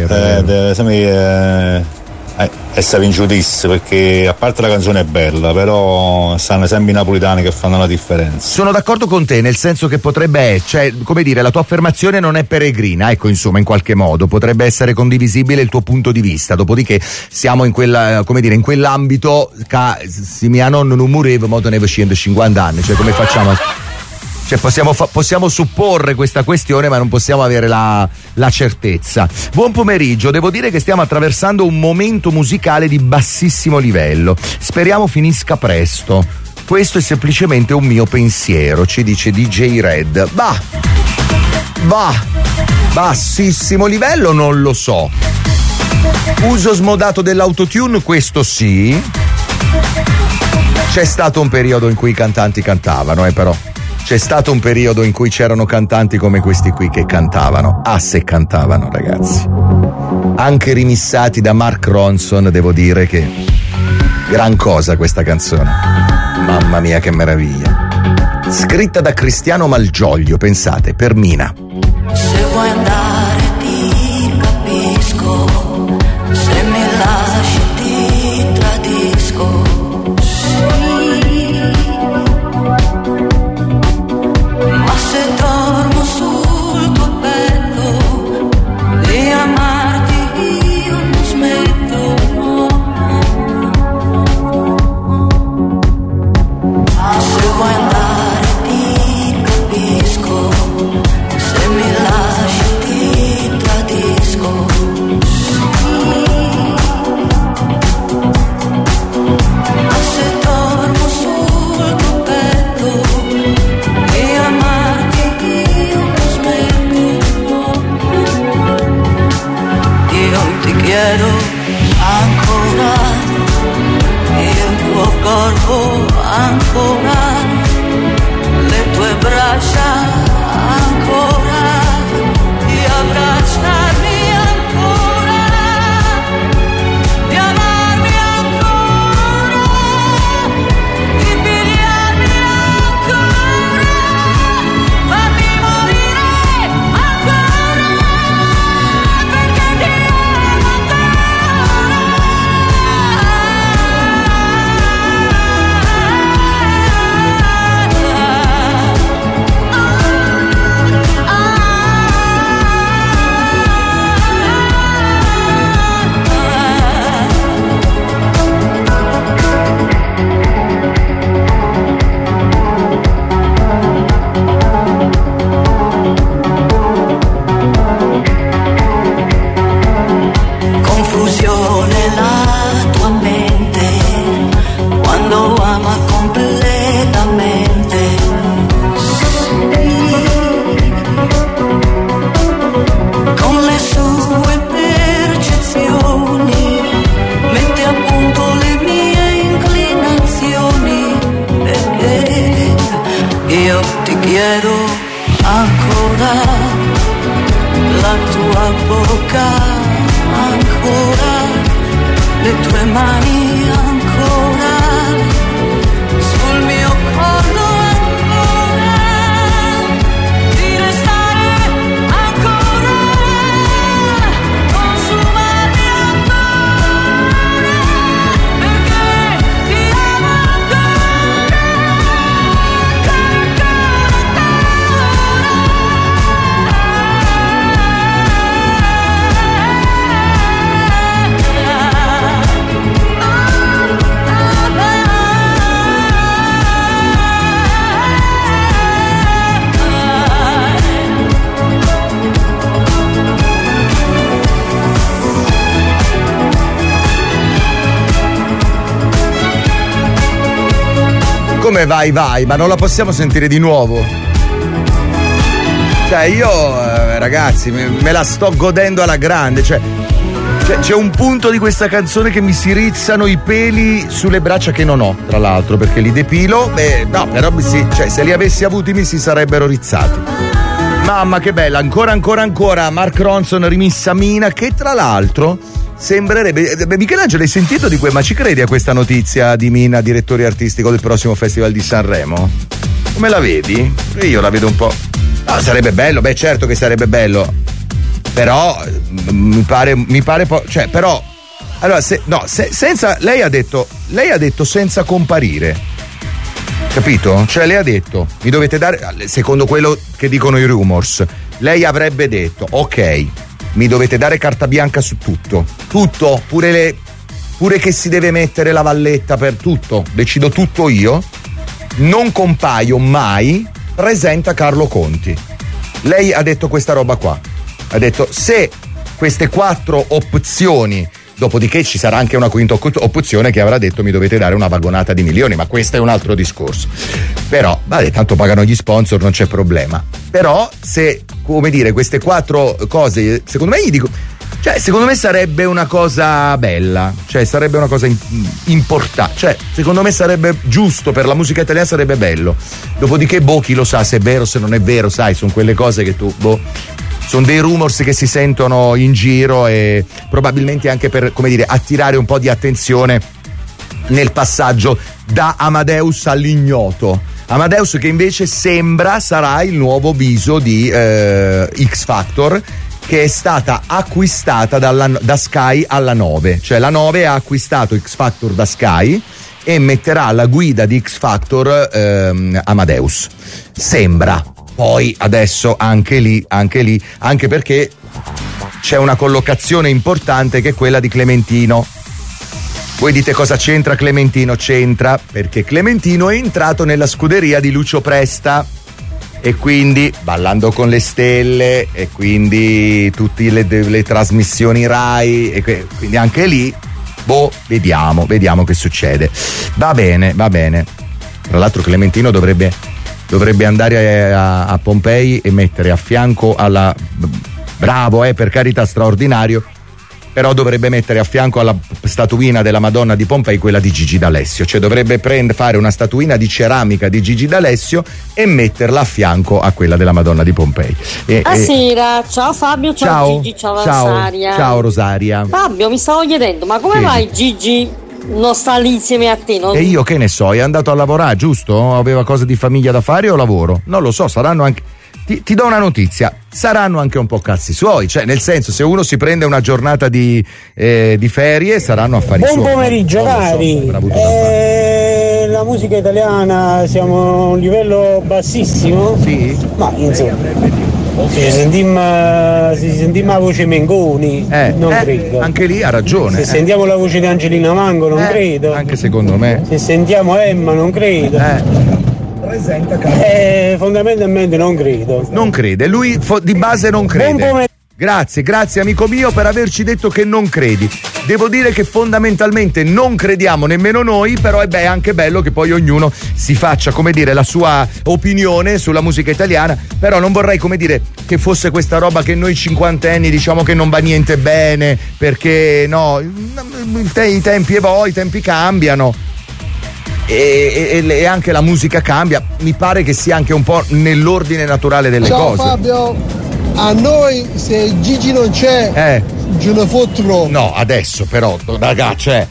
essere in giudizio, perché a parte la canzone è bella, però stanno sempre i napoletani che fanno la differenza. Sono d'accordo con te, nel senso che potrebbe, cioè, come dire, la tua affermazione non è peregrina, ecco, insomma, in qualche modo potrebbe essere condivisibile il tuo punto di vista. Dopodiché siamo in quella, come dire, in quell'ambito che se mia nonna non moriva, mo teneva 150 anni, cioè come facciamo? Cioè possiamo supporre questa questione, ma non possiamo avere la certezza. Buon pomeriggio, devo dire che stiamo attraversando un momento musicale di bassissimo livello. Speriamo finisca presto. Questo è semplicemente un mio pensiero, ci dice DJ Red. Bah, bassissimo livello non lo so. Uso smodato dell'autotune, questo sì. C'è stato un periodo in cui i cantanti cantavano, però. C'è stato un periodo in cui c'erano cantanti come questi qui che cantavano. Ah, se cantavano, ragazzi. Anche rimissati da Mark Ronson, devo dire che gran cosa questa canzone. Mamma mia, che meraviglia. Scritta da Cristiano Malgioglio, pensate, per Mina. Se vuoi andare ti capisco, se mi lasci ti tradisco. Sì, ma se dormo sul tuo petto di amarti io non smetto. Se vuoi andare ti capisco, se mi lasci ti tradisco. Ma se dormo sul tuo petto di amarti io non smetto. Io ti chiedo ancora il tuo corpo, ancora le tue braccia, ancora di abbracciarmi, ancora di amarmi, ancora di pigliarmi, ancora farmi morire, ancora perché ti amo confusione la tua mente quando ama completamente. Con le sue percezioni mette a punto le mie inclinazioni, perché io ti chiedo ancora la tua bocca, ancora le tue mani, ancora sul mio collo, ancora di restare, ancora consumarmi, ancora perché ti amo ancora, Come vai, ma non la possiamo sentire di nuovo? Cioè io, ragazzi, me la sto godendo alla grande, cioè c'è un punto di questa canzone che mi si rizzano i peli sulle braccia che non ho, tra l'altro, perché li depilo. No, però se li avessi avuti mi si sarebbero rizzati. Mamma che bella, ancora Mark Ronson rimissa Mina, che tra l'altro sembrerebbe. Michelangelo, hai sentito di ma ci credi a questa notizia di Mina, direttore artistico del prossimo Festival di Sanremo? Come la vedi? Io la vedo un po'. No, sarebbe bello, certo che sarebbe bello. Però mi pare cioè, però allora senza lei ha detto senza comparire. Capito? Cioè lei ha detto mi dovete dare, secondo quello che dicono i rumors, lei avrebbe detto ok, mi dovete dare carta bianca su tutto, pure che si deve mettere la valletta per tutto, decido tutto io, non compaio mai, presenta Carlo Conti. Lei ha detto questa roba qua, ha detto se queste 4 opzioni Dopodiché ci sarà anche una quinta opzione che avrà detto mi dovete dare una vagonata di milioni, ma questo è un altro discorso. Però, vabbè, tanto pagano gli sponsor, non c'è problema. Però se, come dire, queste 4 cose, secondo me secondo me sarebbe una cosa bella, cioè sarebbe una cosa importante, cioè secondo me sarebbe giusto per la musica italiana, sarebbe bello. Dopodiché chi lo sa se è vero, se non è vero, sai, sono quelle cose che tu sono dei rumors che si sentono in giro e probabilmente anche per, come dire, attirare un po' di attenzione nel passaggio da Amadeus all'ignoto. Amadeus che invece sembra sarà il nuovo viso di X Factor, che è stata acquistata da Sky alla 9, cioè la 9 ha acquistato X Factor da Sky e metterà alla guida di X Factor Amadeus. Sembra. Poi adesso anche lì, anche perché c'è una collocazione importante che è quella di Clementino. Voi dite cosa c'entra Clementino? C'entra perché Clementino è entrato nella scuderia di Lucio Presta e quindi Ballando con le Stelle e quindi tutte le trasmissioni Rai e quindi anche lì vediamo che succede. Va bene. Tra l'altro Clementino dovrebbe andare a Pompei e mettere a fianco alla bravo, per carità, straordinario, però dovrebbe mettere a fianco alla statuina della Madonna di Pompei quella di Gigi D'Alessio, cioè dovrebbe fare una statuina di ceramica di Gigi D'Alessio e metterla a fianco a quella della Madonna di Pompei. Buonasera, ciao Fabio, ciao Gigi, ciao Rosaria. Ciao Rosaria. Fabio, mi stavo chiedendo, ma come mai Gigi non sta lì insieme a te? E io che ne so, è andato a lavorare, giusto? Aveva cose di famiglia da fare o lavoro? Non lo so, saranno anche... Ti do una notizia, saranno anche un po' cazzi suoi, cioè nel senso, se uno si prende una giornata di ferie saranno affari suoi. Buon pomeriggio cari, la musica italiana siamo a un livello bassissimo? Sì. Ma insomma, se sentiamo la voce Mengoni, non credo. Anche lì ha ragione. Se sentiamo la voce di Angelina Mango, non credo. Anche secondo me. Se sentiamo Emma, non credo. Fondamentalmente non credo. Non crede, lui di base non crede. Grazie amico mio per averci detto che non credi. Devo dire che fondamentalmente non crediamo nemmeno noi, però è anche bello che poi ognuno si faccia, come dire, la sua opinione sulla musica italiana, però non vorrei, come dire, che fosse questa roba che noi cinquantenni diciamo che non va niente bene, perché no, i tempi cambiano. E anche la musica cambia, mi pare che sia anche un po' nell'ordine naturale delle cose. Ciao Fabio, a noi se Gigi non c'è, ce ne fotti proprio. No, adesso però, ragazzi,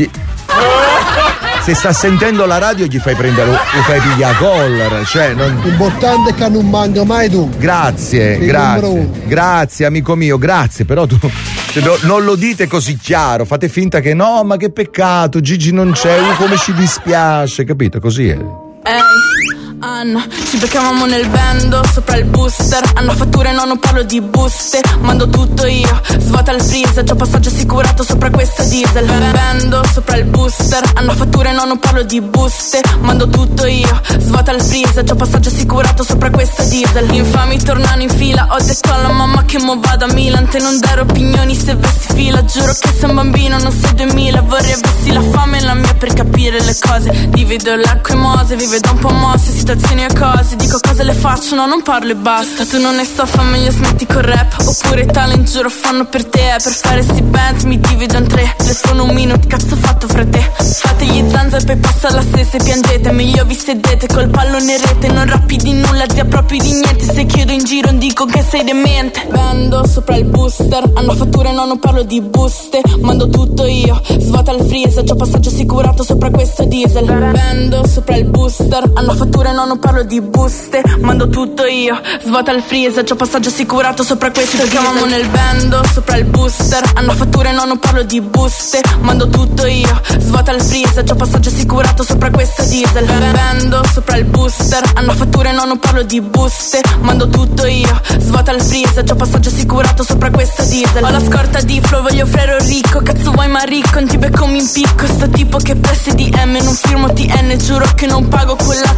se sta sentendo la radio gli fai prendere, lo fai pigliare collar, cioè non... L'importante è che non manca mai tu. Grazie amico mio, grazie, però tu non lo dite così chiaro, fate finta che no, ma che peccato, Gigi non c'è, come ci dispiace, capito? Così è. Anna, ci beccavamo nel vendo sopra il booster. Hanno fatture, no, non parlo di buste. Mando tutto io, svuota il freezer. Già passaggio assicurato sopra questa diesel. Vendo sopra il booster. Hanno fatture, no, non parlo di buste. Mando tutto io, svuota il freezer. Già passaggio assicurato sopra questa diesel. Infami tornano in fila. Ho detto alla mamma che mo vado a Milan. Te non dare opinioni se vesti fila. Giuro che sei un bambino, non sei 2000. Vorrei avessi la fame e la mia per capire le cose. Divido l'acquimose, vive da un po' mosse, situazioni e cose. Dico cose le faccio, no, non parlo e basta. Tu non ne stoffa, meglio smetti col rap. Oppure talent, giuro, fanno per te. Per fare sti band mi divido in 3. Telefono un minuto, cazzo fatto fra te. Fate gli zanza e poi passa la stessa e piangete. Meglio vi sedete col pallone rete. Non rappi di nulla, zia proprio di niente. Se chiedo in giro dico che sei demente. Vendo sopra il booster. Hanno fatture, no, non parlo di buste. Mando tutto io, svuota il freezer. Già passaggio assicurato sopra questo diesel. Vendo sopra il booster. Hanno fatture, no, non parlo di buste. Mando tutto io, svuota il freezer. Già passaggio assicurato sopra questo diesel. Chiamamo nel vendo sopra il booster. Hanno fatture, no, non parlo di buste. Mando tutto io, svuota il freezer. Già passaggio assicurato sopra questo diesel. Vendo sopra il booster. Hanno fatture, no, non parlo di buste. Mando tutto io, svuota il freezer. Già passaggio assicurato sopra questa diesel. Ho la scorta di flow, voglio frero ricco. Cazzo vuoi ma ricco, non ti becco mi impicco. Sto tipo che presti DM, non firmo TN. Giuro che non pago quella TM.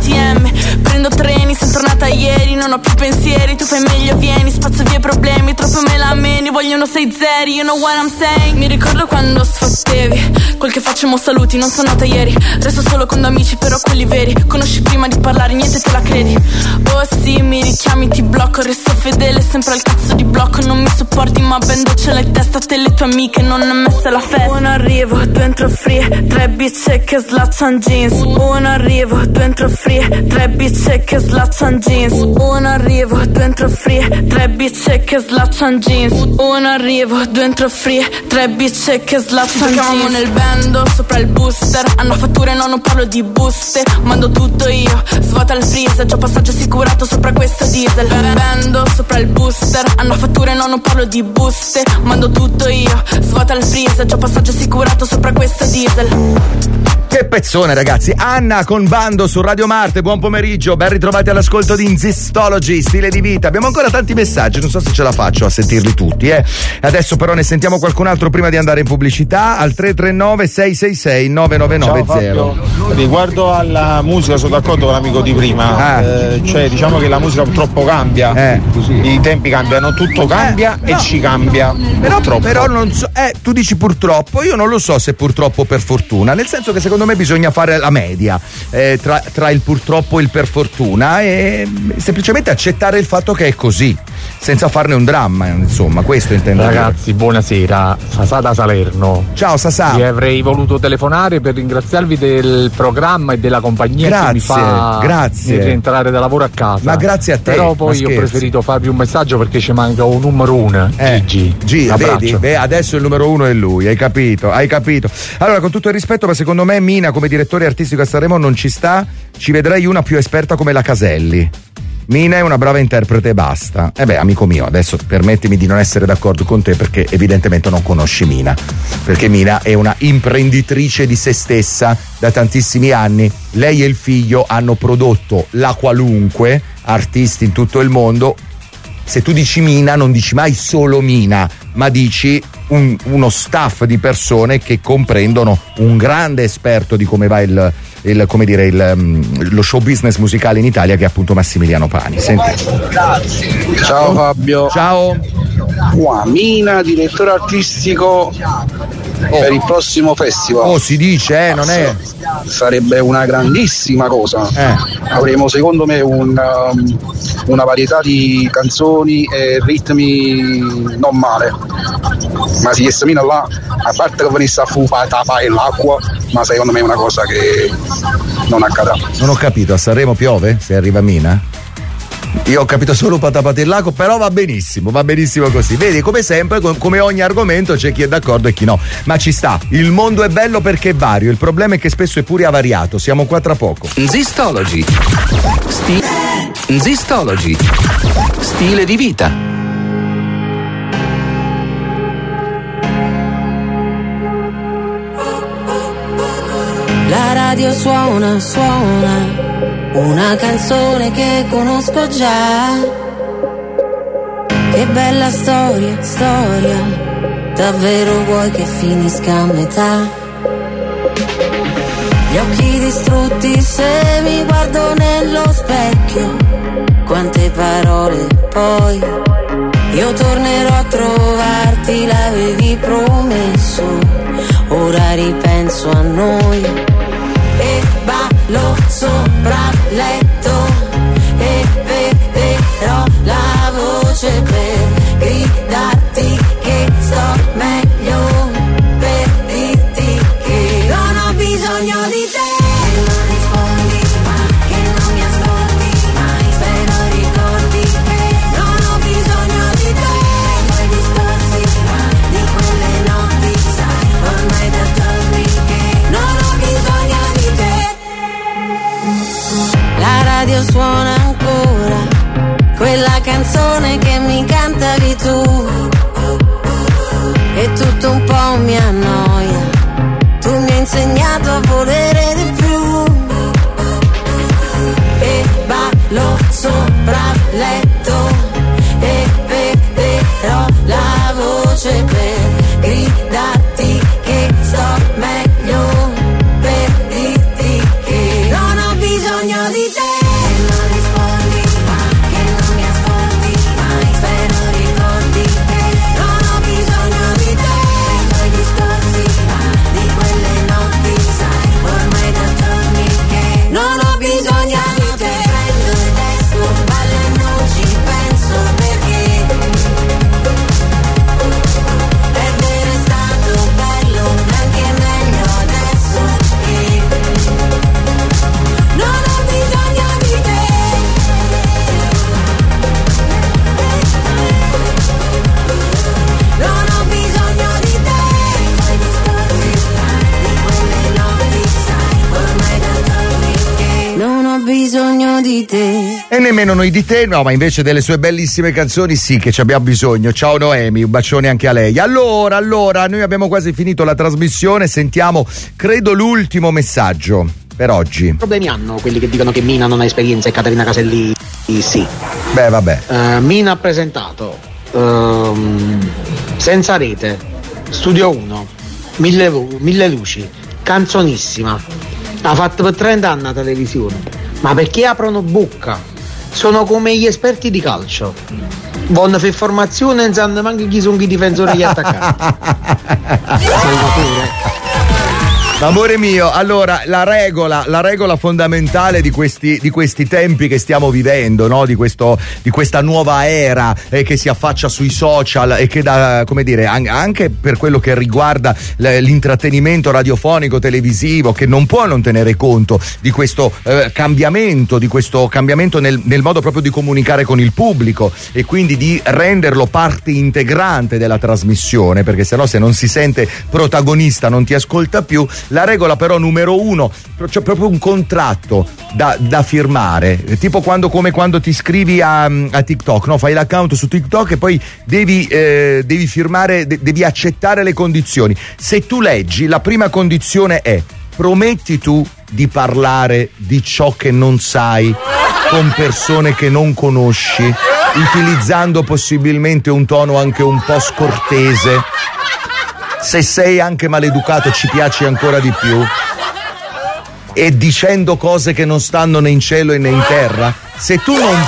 problemi. Prendo treni, sono tornata ieri, non ho più pensieri. Tu fai meglio, vieni, spazzo via i problemi. Troppo me la meni, vogliono 6 zeri, you know what I'm saying. Mi ricordo quando sfottevi, quel che facciamo saluti, non sono nata ieri. Resto solo con due amici, però quelli veri. Conosci prima di parlare, niente te la credi. Oh sì, mi richiami, ti blocco. Resto fedele, sempre al cazzo di blocco. Non mi sopporti, ma ben doccia la testa. Te le tue amiche, non è messa la festa. Uno arrivo, due entro free, 3 bitch che slaccian jeans. Uno arrivo, due entro free, 3 bitch che slaccian jeans. Uno arrivo, due entro free, 3 bitch che slaccian jeans. Uno arrivo, due entro free, 3 bitch che slaccian jeans. Ci nel bando, sopra il booster. Hanno fatture, no, non parlo di buste. Mando tutto io, svuota il freezer. Già passaggio assicurato sopra questo diesel. Bando, sopra il booster. Hanno fatture, no, non parlo di buste. Mando tutto io, svuota il freezer. Già passaggio assicurato sopra questo diesel. Che pezzone, ragazzi. Anna con Bando su Radio Marte, buon pomeriggio, ben ritrovati all'ascolto di Insistology, stile di vita. Abbiamo ancora tanti messaggi, non so se ce la faccio a sentirli tutti, Adesso però ne sentiamo qualcun altro prima di andare in pubblicità al 339 666 9990. Riguardo alla musica sono d'accordo con l'amico di prima, cioè diciamo che la musica purtroppo cambia, i tempi cambiano, tutto cambia e ci cambia. Però non so, tu dici purtroppo, io non lo so se purtroppo o per fortuna, nel senso che secondo me bisogna fare la media tra il purtroppo e il per fortuna e semplicemente accettare il fatto che è così, senza farne un dramma, insomma, questo intendo. Ragazzi, buonasera, Sasà da Salerno. Ciao Sasà. Vi avrei voluto telefonare per ringraziarvi del programma e della compagnia che mi fa rientrare da lavoro a casa. Ma grazie a te. Però poi ho preferito farvi un messaggio perché ci manca un numero 1, Gigi. Vedi, adesso il numero 1 è lui, hai capito. Allora, con tutto il rispetto, ma secondo me Mina come direttore artistico a Sanremo non ci sta, ci vedrei una più esperta come la Caselli. Mina è una brava interprete e basta. Amico mio, adesso permettimi di non essere d'accordo con te perché evidentemente non conosci Mina, perché Mina è una imprenditrice di se stessa da tantissimi anni. Lei e il figlio hanno prodotto la qualunque, artisti in tutto il mondo. Se tu dici Mina non dici mai solo Mina, ma dici uno staff di persone che comprendono un grande esperto di come va lo show business musicale in Italia, che è appunto Massimiliano Pani. Senti. Ciao Fabio. Ciao. Qua Mina, direttore artistico per il prossimo festival. Si dice, non è? Sarebbe una grandissima cosa. Avremo secondo me una varietà di canzoni e ritmi non male. Ma si Mina là, a parte che venisse a fare l'acqua, ma secondo me è una cosa che non accadrà. Non ho capito, a Sanremo piove se arriva Mina? Io ho capito solo patapatillaco, però va benissimo così. Vedi, come sempre, come ogni argomento c'è chi è d'accordo e chi no, ma ci sta. Il mondo è bello perché è vario, il problema è che spesso è pure avariato. Siamo qua tra poco. Insistology, stile di vita. La radio suona una canzone che conosco già. Che bella storia, davvero vuoi che finisca a metà? Gli occhi distrutti se mi guardo nello specchio. Quante parole poi io tornerò a trovarti, l'avevi promesso. Ora ripenso a noi e ballo sopra il letto e vedrò la voce per gridarti che sto meglio, per dirti che non ho bisogno di te. Che non rispondi mai, che non mi ascolti mai, spero ricordi che non ho bisogno di te. I tuoi discorsi mai, di quelle notti sai, ormai da giorni che non ho bisogno di te. La radio suona ancora quella canzone che mi cantavi tu, e tutto un po' mi annoia. Tu mi hai insegnato a volere di più e ballo sopra il letto e vedrò la voce per gridarti che sto meglio, per dirti che non ho bisogno di te. nemmeno noi di te, no, ma invece delle sue bellissime canzoni sì che ci abbiamo bisogno. Ciao Noemi, un bacione anche a lei. Allora, noi abbiamo quasi finito la trasmissione, sentiamo credo l'ultimo messaggio per oggi. Problemi hanno quelli che dicono che Mina non ha esperienza e Caterina Caselli sì. Beh, vabbè. Mina ha presentato Senza Rete, Studio 1, Mille Luci, canzonissima. Ha fatto per 30 anni la televisione. Ma perché aprono bocca? Sono come gli esperti di calcio. Vanno per formazione e non sanno manco chi sono i difensori e gli attaccanti. Salvatore. Amore mio, allora la regola fondamentale di questi tempi che stiamo vivendo, no? Di questa nuova era che si affaccia sui social e che dà, come dire, anche per quello che riguarda l'intrattenimento radiofonico, televisivo, che non può non tenere conto di questo cambiamento, nel modo proprio di comunicare con il pubblico e quindi di renderlo parte integrante della trasmissione, perché sennò se non si sente protagonista non ti ascolta più. La regola però numero 1, c'è proprio un contratto da firmare, tipo come quando ti iscrivi a TikTok, no? Fai l'account su TikTok e poi devi firmare, devi accettare le condizioni. Se tu leggi, la prima condizione è: prometti tu di parlare di ciò che non sai con persone che non conosci, utilizzando possibilmente un tono anche un po' scortese. Se sei anche maleducato ci piaci ancora di più, e dicendo cose che non stanno né in cielo né in terra. Se tu non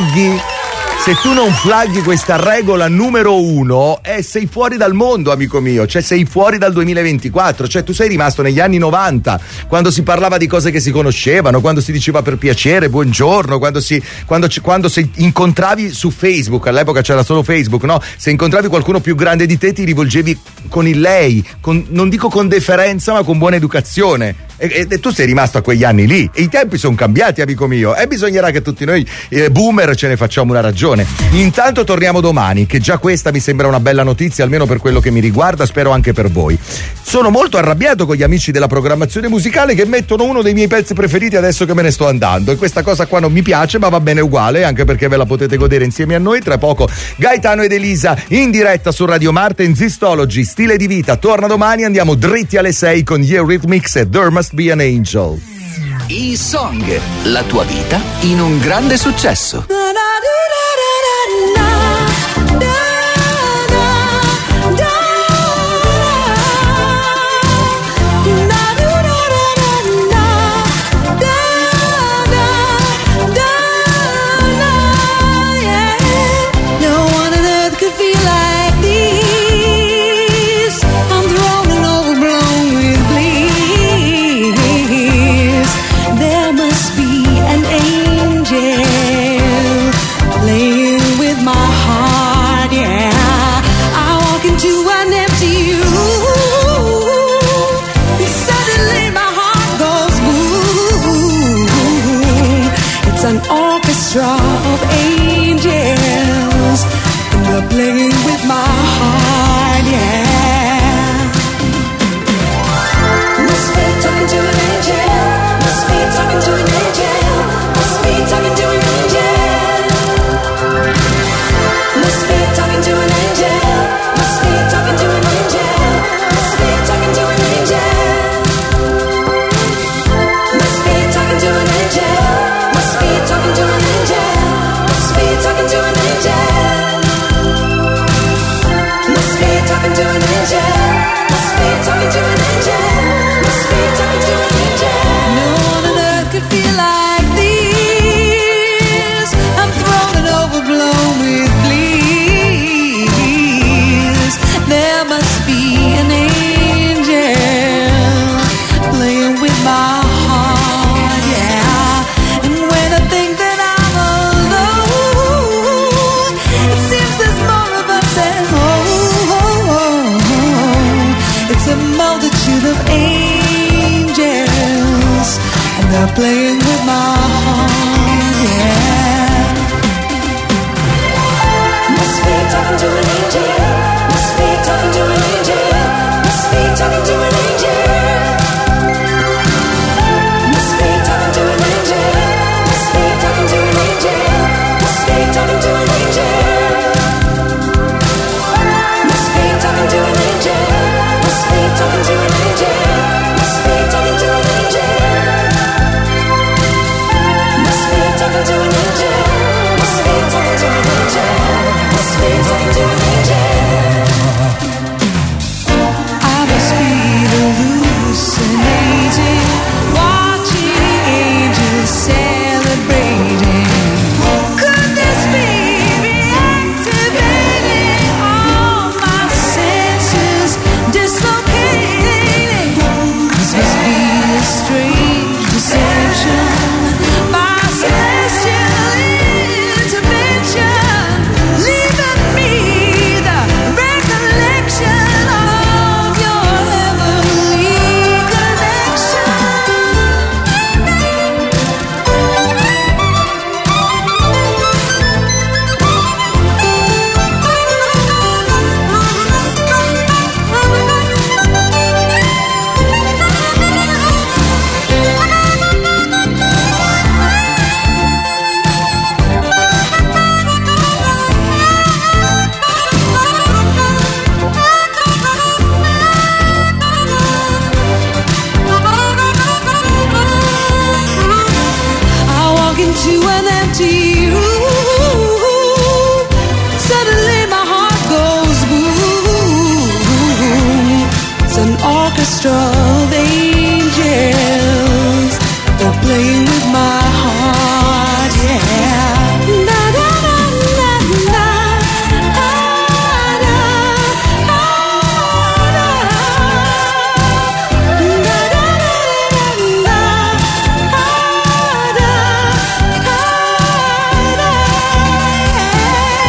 flaggi questa regola numero 1, sei fuori dal mondo, amico mio, cioè sei fuori dal 2024, cioè tu sei rimasto negli anni 90, quando si parlava di cose che si conoscevano, quando si diceva per piacere, buongiorno, quando si incontravi su Facebook, all'epoca c'era solo Facebook, no? Se incontravi qualcuno più grande di te ti rivolgevi con il lei, non dico con deferenza, ma con buona educazione. E tu sei rimasto a quegli anni lì, e i tempi sono cambiati, amico mio, e bisognerà che tutti noi boomer ce ne facciamo una ragione. Intanto torniamo domani, che già questa mi sembra una bella notizia, almeno per quello che mi riguarda, spero anche per voi. Sono molto arrabbiato con gli amici della programmazione musicale che mettono uno dei miei pezzi preferiti adesso che me ne sto andando, e questa cosa qua non mi piace, ma va bene uguale, anche perché ve la potete godere insieme a noi tra poco. Gaetano ed Elisa in diretta su Radio Marte in Zistology, stile di vita, torna domani, andiamo dritti alle 6 con gli Eurythmics e There Must Be an Angel. E-Song, la tua vita in un grande successo. Of angels, and they're playing with my heart, yeah. Must be talking to an angel, must be talking to an angel, must be talking to an angel. Must be talking to an angel, must be talking to an angel, must be talking to an angel. Must be talking to an angel, must be talking to an angel. Talking to an angel. Must be talking to an angel. Must be talking to an angel. Must be talking to an angel. No one on earth could feel like this. I'm thrown and overblown with bliss. There must be an angel playing with my heart, yeah. And when I think that a multitude of angels, and they're playing with my